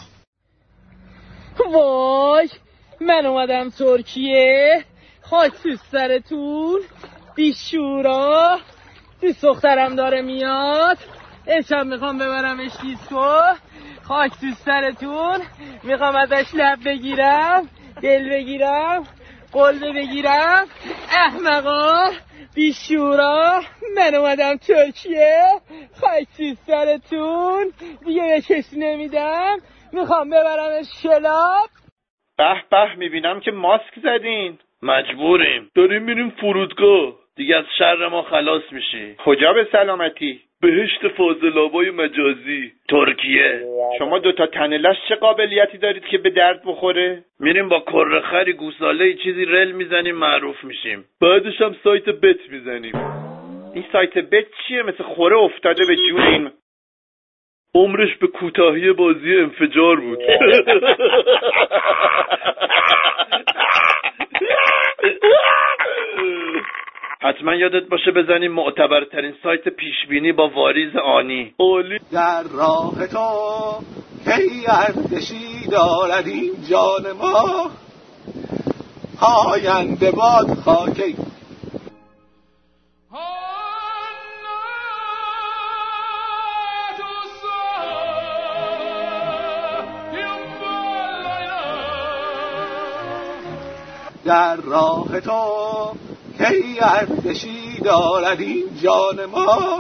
وای من اومدم ترکیه، خاک تو سرتون، بیشورا، دوست دخترم داره میاد، امشب میخوام ببرمش دیسکو، خاک تو سرتون، میخوام ازش لب بگیرم، دل بگیرم، قلبه بگیرم. احمقا، بیشورا، من اومدم ترکیه، خاک تو سرتون، دیگه به کسی نمیدم، میخوام ببرمش کلاب. به به میبینم که ماسک زدین. مجبوریم، داریم میریم فرودگاه، دیگه از شر ما خلاص میشی. کجا به سلامتی؟ بهشت فاضلابای مجازی ترکیه. شما دوتا تنلش چه قابلیتی دارید که به درد بخوره؟ میریم با کرخری گوساله چیزی رل میزنیم معروف میشیم، بعدش هم سایت بت میزنیم. این سایت بت چیه؟ مثل خوره افتاده به جونیم. عمرش به کوتاهی بازی انفجار بود. حتما یادت باشه بزنیم معتبرترین سایت پیشبینی با واریز آنی. عالی. در راه تو کی اردشی دارد این جان ما، پاینده باد خاکی. در راه تو کی اردشی دارد این جان ما.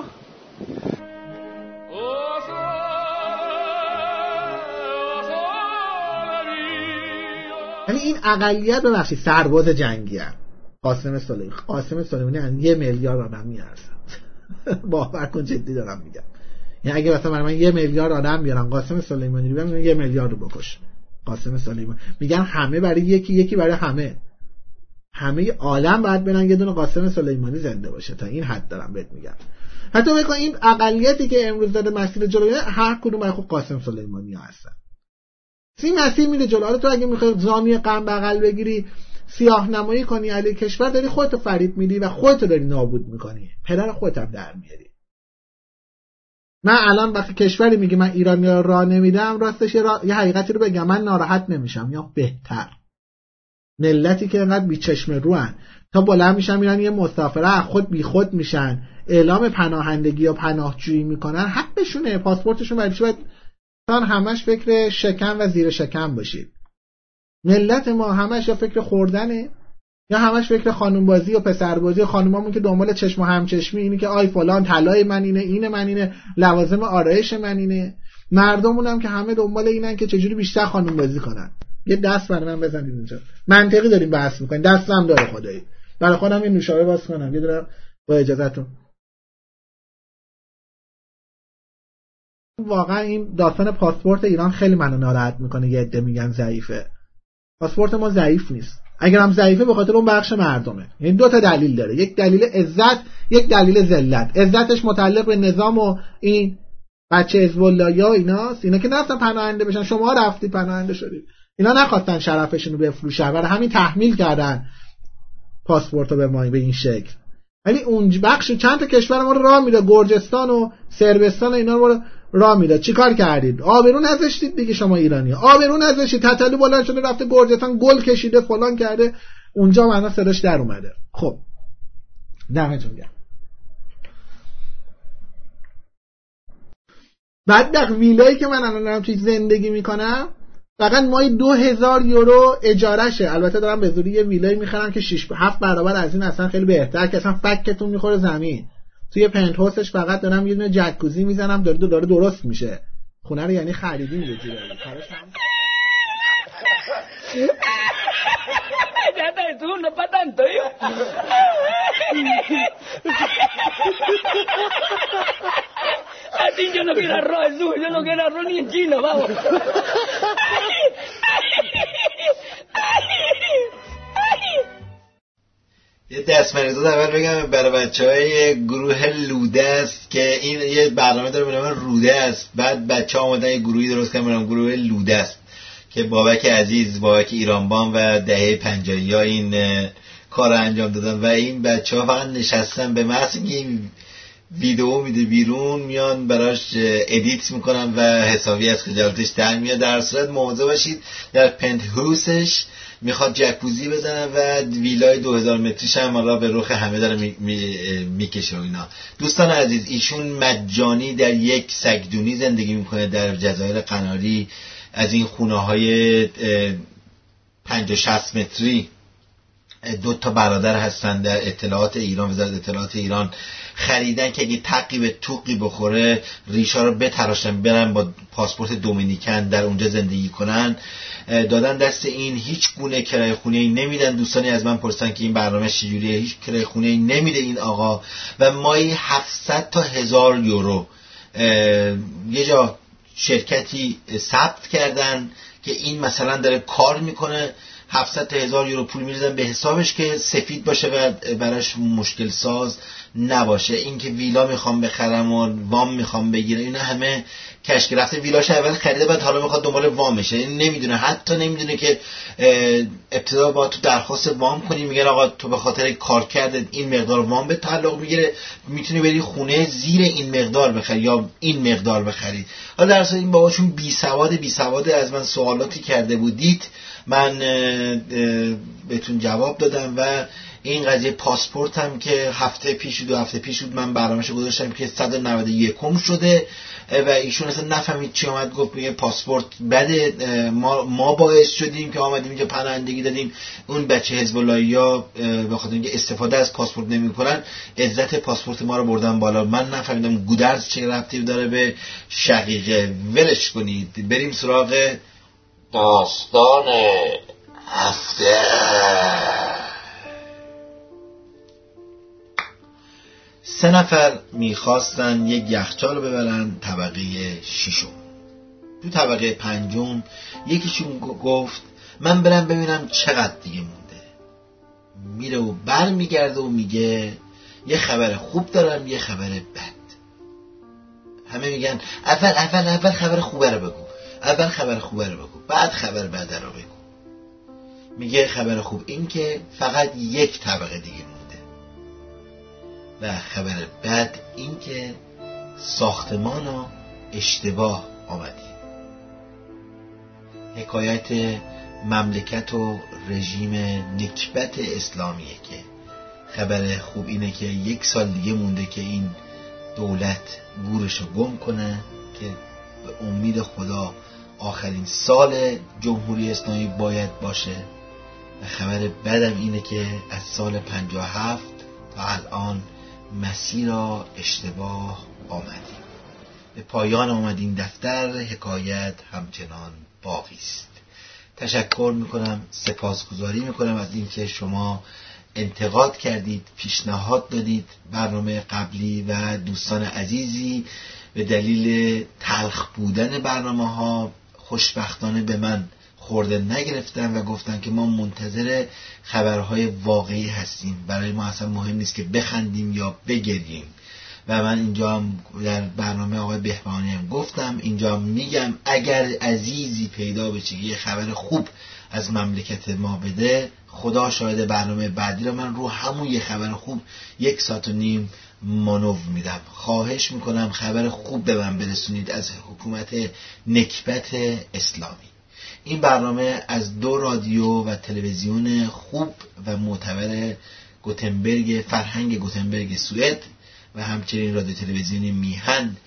یعنی این اقلیت ببخشید سرباز جنگی هم قاسم سلیمانی از 1 میلیارد آدم میارزن. باور کن جدی دارم میگم. یعنی اگه مثلا من 1 میلیارد آدم بیارن قاسم سلیمانی رو ببینن 1 میلیارد رو بکش. قاسم سلیمانی میگن همه برای یکی برای همه عالم باید برن یه دونه قاسم سلیمانی زنده باشه. تا این حد دارم بهت میگم. حتی بگم این اقلیتی که امروز داره مسیر جلو میره هر کدوم برای خود قاسم سلیمانی ها هستن. این مسیر میره جلو. تو اگه میخوای زامی غم بغل بگیری سیاه نمایی کنی علی کشور، داری خودتو فریب میدی و خودتو داری نابود میکنی، پدر خودت هم در میاری. من الان وقتی کشوری میگه من ایرانیا راه نمیدم، راستش یه حقیقتی رو بگم، من ناراحت نمیشم یا بهتر. ملتی که انقدر بیچشم روان تا بلند میشن میرن یه مسافره خود بی خود میشن، اعلام پناهندگی یا پناهجویی میکنن، حقشونه. پاسپورتشون برای چی باید همش فکر شکم و زیر شکم باشید؟ ملت ما همش یا فکر خوردنه یا همش فکر خانوم بازی و پسر بازی. خانومامون که دنبال چشم و همچشمی، اینی که آی فلان طلای من اینه من اینه، لوازم آرایش من اینه. مردمون هم که همه دنبال اینن که چجوری بیشتر خانوم بازی کنن. یه دست برای من بزنید اینجا. منطقی داریم بحث میکنیم، دستم داره خدایی. برای خودم یه نوشابه باز کنم یه دونه با اجازهتون. واقعا این داستان پاسپورت ایران خیلی منو ناراحت میکنه. یه عده میگن ضعیفه. پاسپورت ما ضعیف نیست. اگر هم ضعیفه به خاطر اون بخش مردمه. یعنی 2 تا دلیل داره، یک دلیل عزت، یک دلیل ذلت. عزتش متعلق به نظام و این بچه حزب الله‌یا ایناست. اینا که نرفتن پناهنده بشن، شما رفتید پناهنده شدید. اینا نخواستن شرفشون رو بفروشن، برای همین تحمیل کردن پاسپورت رو به ما به این شکل. ولی اون بخش چند تا کشور ما رو راه میده، گرجستان و صربستان و اینا رو راه میده. چیکار کردید؟ آبرو نذاشتید دیگه. شما ایرانی آبرو نذاشتید. تتلو بلند شده رفته گرجستان گل کشیده فلان کرده، اونجا معنا صداش در اومده. خب دمتون گرم. بعد ویلایی که من الان دارم توی زندگی میکنم فقط ماهی 2000 یورو اجارهشه. البته دارم به زوری یه ویلای میخرم که 6-7 برابر از این، اصلا خیلی بهتر، که اصلا فکتون میخوره زمین. توی پنت هاوسش فقط دارم یه دونه جکوزی میزنم، داره درست میشه. خونه رو یعنی خریدیم یه جوری. Ya te tú no pa tanto yo. Así yo no quiero arroz azul, yo no quiero arroz ni en chino, vamos. یه دستمریزاد اول بگم برای بچه‌های گروه لوده است که این یه برنامه داره به نام روده است. بعد بچه‌ها اومدن یه گروهی درست کردن به نام گروه لوده است که بابک عزیز، بابک ایرانبان و دهه 50 این کار انجام دادن و این بچه‌ها فقط نشستن به محض اینکه این ویدیو میده بیرون میان براش ادیت میکنن و حسابی از خجالتش در میاد. در صورت مواظب باشید، در پنت هاوسش میخواد جکوزی بزنه و ویلای 2000 متریش هم حالا به رخ همه داره میکشه و اینا. دوستان عزیز، ایشون مجانی در یک سگدونی زندگی میکنه در جزایر قناری. از این خونه های 50-60 متری دو تا برادر هستن در اطلاعات ایران، وزارت اطلاعات ایران خریدن که اگه تقی به توقی بخوره ریشا رو بتراشن برن با پاسپورت دومینیکن در اونجا زندگی کنن. دادن دست این، هیچ گونه کرایه خونه‌ای نمیدن. دوستانی از من پرسیدن که این برنامه چجوریه، هیچ کرایه خونه‌ای نمیده این آقا و مایی 700 تا 1000 یورو یه جا شرکتی ثبت کردن که این مثلا داره کار میکنه، 700 تا 1000 یورو پول میریزن به حسابش که سفید باشه و براش مشکل ساز نباشه. این که ویلا میخوام بخرم و وام میخوام بگیرم، اینا همه کشک رفته. ویلاش اول خریده بعد حالا میخواد دنبال وامشه، این نمیدونه، حتی نمیدونه که ابتدا با تو درخواست وام کنی، میگن آقا تو به خاطر کار کردت این مقدار وام به تعلق میگیره، میتونی بری خونه زیر این مقدار بخری یا این مقدار بخری. حالا در اصل این باباشون بی سواد از من سوالاتی کرده بودید، من بهتون جواب دادم. و این قضیه پاسپورت هم که هفته پیش و 2 هفته پیش بود من برنامه‌شو گذاشتم که 191 شده و ایشون اصلا نفهمید چی اومد گفت میگه پاسپورت بده، ما باعث شدیم که آمدیم اینجا پناهندگی دادیم. اون بچه حزب اللهیا به خاطر اینکه استفاده از پاسپورت نمیکنن عزت پاسپورت ما رو بردن بالا. من نفهمیدم گودرز چه ربطی داره به شقیقه. ولش کنید، بریم سراغ داستان هفته. 3 نفر میخواستن یک یخچال رو ببرن طبقه 6. تو طبقه 5 یکیشون گفت من برم ببینم چقدر دیگه مونده. میره و بر میگرده و میگه یه خبر خوب دارم یه خبر بد. همه میگن اول خبر خوبه رو بگو، اول خبر خوبه رو بگو، بعد خبر بد رو بگو. میگه خبر خوب این که فقط 1 طبقه دیگه مونده و خبر بد این که ساختمان رو اشتباه آمدیم. حکایت مملکت و رژیم نکبت اسلامیه که خبر خوب اینه که 1 سال دیگه مونده که این دولت گورشو گم کنه که به امید خدا آخرین سال جمهوری اسلامی باید باشه. و خبر بدم اینه که از سال 57 تا الان مسیر را اشتباه آمدیم. به پایان آمد این دفتر، حکایت همچنان باقی است. تشکر میکنم، سپاسگزاری میکنم از اینکه شما انتقاد کردید، پیشنهاد دادید. برنامه قبلی و دوستان عزیزی به دلیل تلخ بودن برنامه ها خوشبختانه به من خورده نگرفتن و گفتن که ما منتظر خبرهای واقعی هستیم، برای ما اصلا مهم نیست که بخندیم یا بگریم. و من اینجا هم در برنامه آقای بهبهانی هم گفتم، اینجا هم میگم اگر عزیزی پیدا بشه یه خبر خوب از مملکت ما بده، خدا شاهد برنامه بعدی رو من رو همون یه خبر خوب 1.5 ساعت مانور میدم. خواهش میکنم خبر خوب به من برسونید از حکومت نکبت اسلامی. این برنامه از 2 رادیو و تلویزیون خوب و معتبر گوتنبرگ، فرهنگ گوتنبرگ سوئد و همچنین رادیو تلویزیونی میهن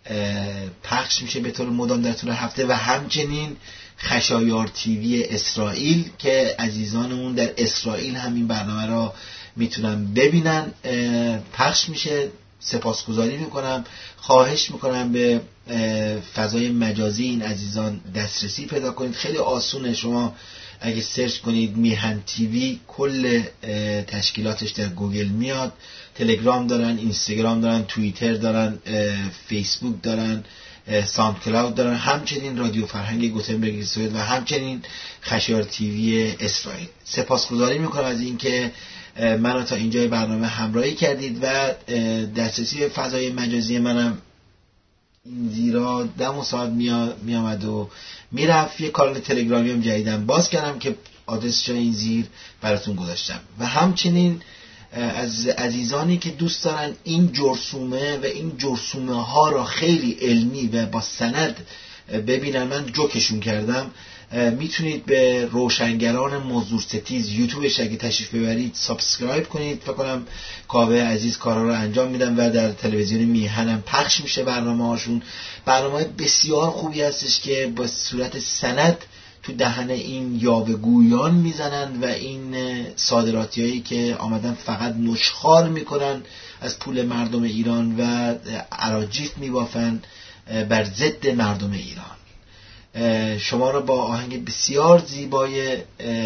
پخش میشه به طور مدام در طول هفته و همچنین خشایار تیوی اسرائیل که عزیزانمون در اسرائیل هم این برنامه را میتونن ببینن، پخش میشه. سپاسگزاری میکنم، خواهش میکنم به فضای مجازی این عزیزان دسترسی پیدا کنید. خیلی آسونه، شما اگه سرچ کنید میهن تیوی کل تشکیلاتش در گوگل میاد. تلگرام دارن، اینستاگرام دارن، توییتر دارن، فیسبوک دارن، ساوند کلاود دارن، همچنین رادیو فرهنگ گوتنبرگ سوئد و همچنین خشایار تیوی اسرائیل. سپاسگزاری میکنم از اینکه منو تا اینجای برنامه همراهی کردید و دسترسی به فضای مجازی منم این زیرا 10 ساعت میامد و میرفت. یه کانال تلگرامی هم جدیدن باز کردم که آدرسش این زیر براتون گذاشتم. و همچنین از عزیزانی که دوست دارن این جرثومه و این جرثومه ها را خیلی علمی و با سند ببینن، من جوکشون کردم، میتونید به روشنگران مزدور ستیز یوتیوبش اگه تشریف ببرید سابسکرایب کنید. فکر کنم کاوه عزیز کارا رو انجام میدن و در تلویزیون میهن هم پخش میشه برنامه هاشون. برنامه بسیار خوبی هستش که با صورت سند تو دهن این یاوه‌گویان میزنن و این صادراتیایی که آمدن فقط نشخوار میکنن از پول مردم ایران و اراجیف میبافن بر ضد مردم ایران. شما را با آهنگ بسیار زیبای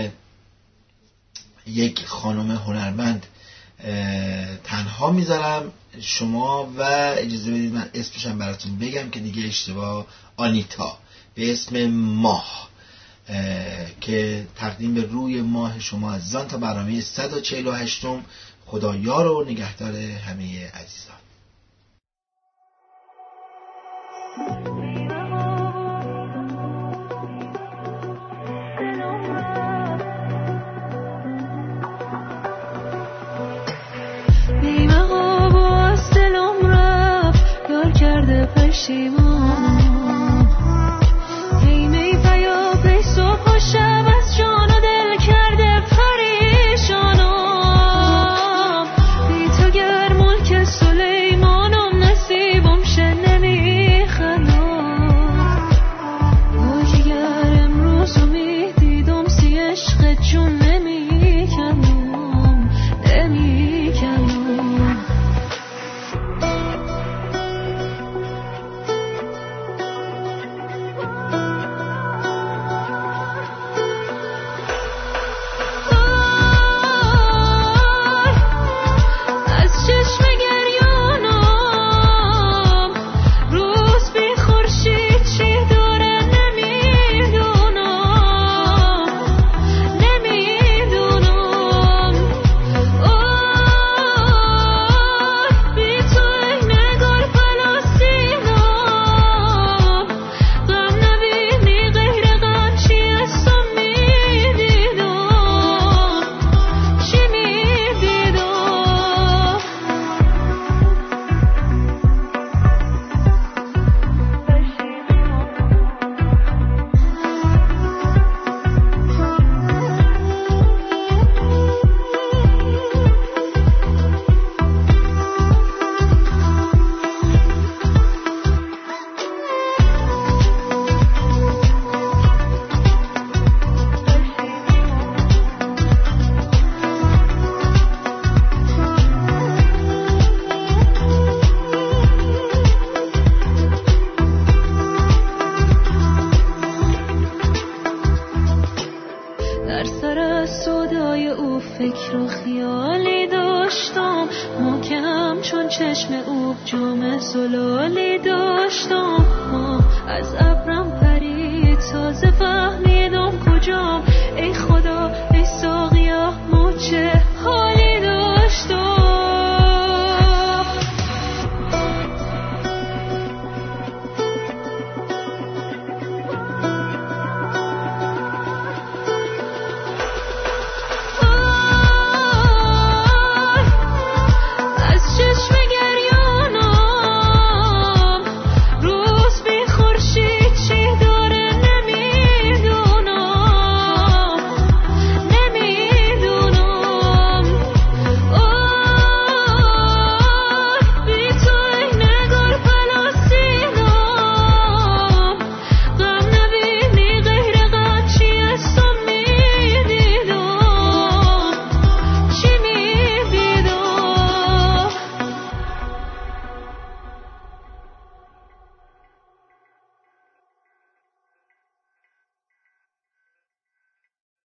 یک خانم هنرمند تنها میذارم شما و اجازه بدید من اسمشم براتون بگم که دیگه اشتباه، آنیتا به اسم ماه که تقدیم به روی ماه شما عزیزان تا برنامه 148م. خدا یار و نگهدار همه عزیزان. بیمه و از دلم رفت یار کرده پشیمانم، هی می پیا پی صبح و شب از جان و دل کرده پریشانم. بی تو گر ملک سلیمانم نصیبم شه نمیخندم. وای گر امروز می دیدم سی عشق جون نمیکندم. فکر و خیالی داشتم، محکم چون چشم اوب جام زلالی داشتم. از ابرم پرید تازه فهم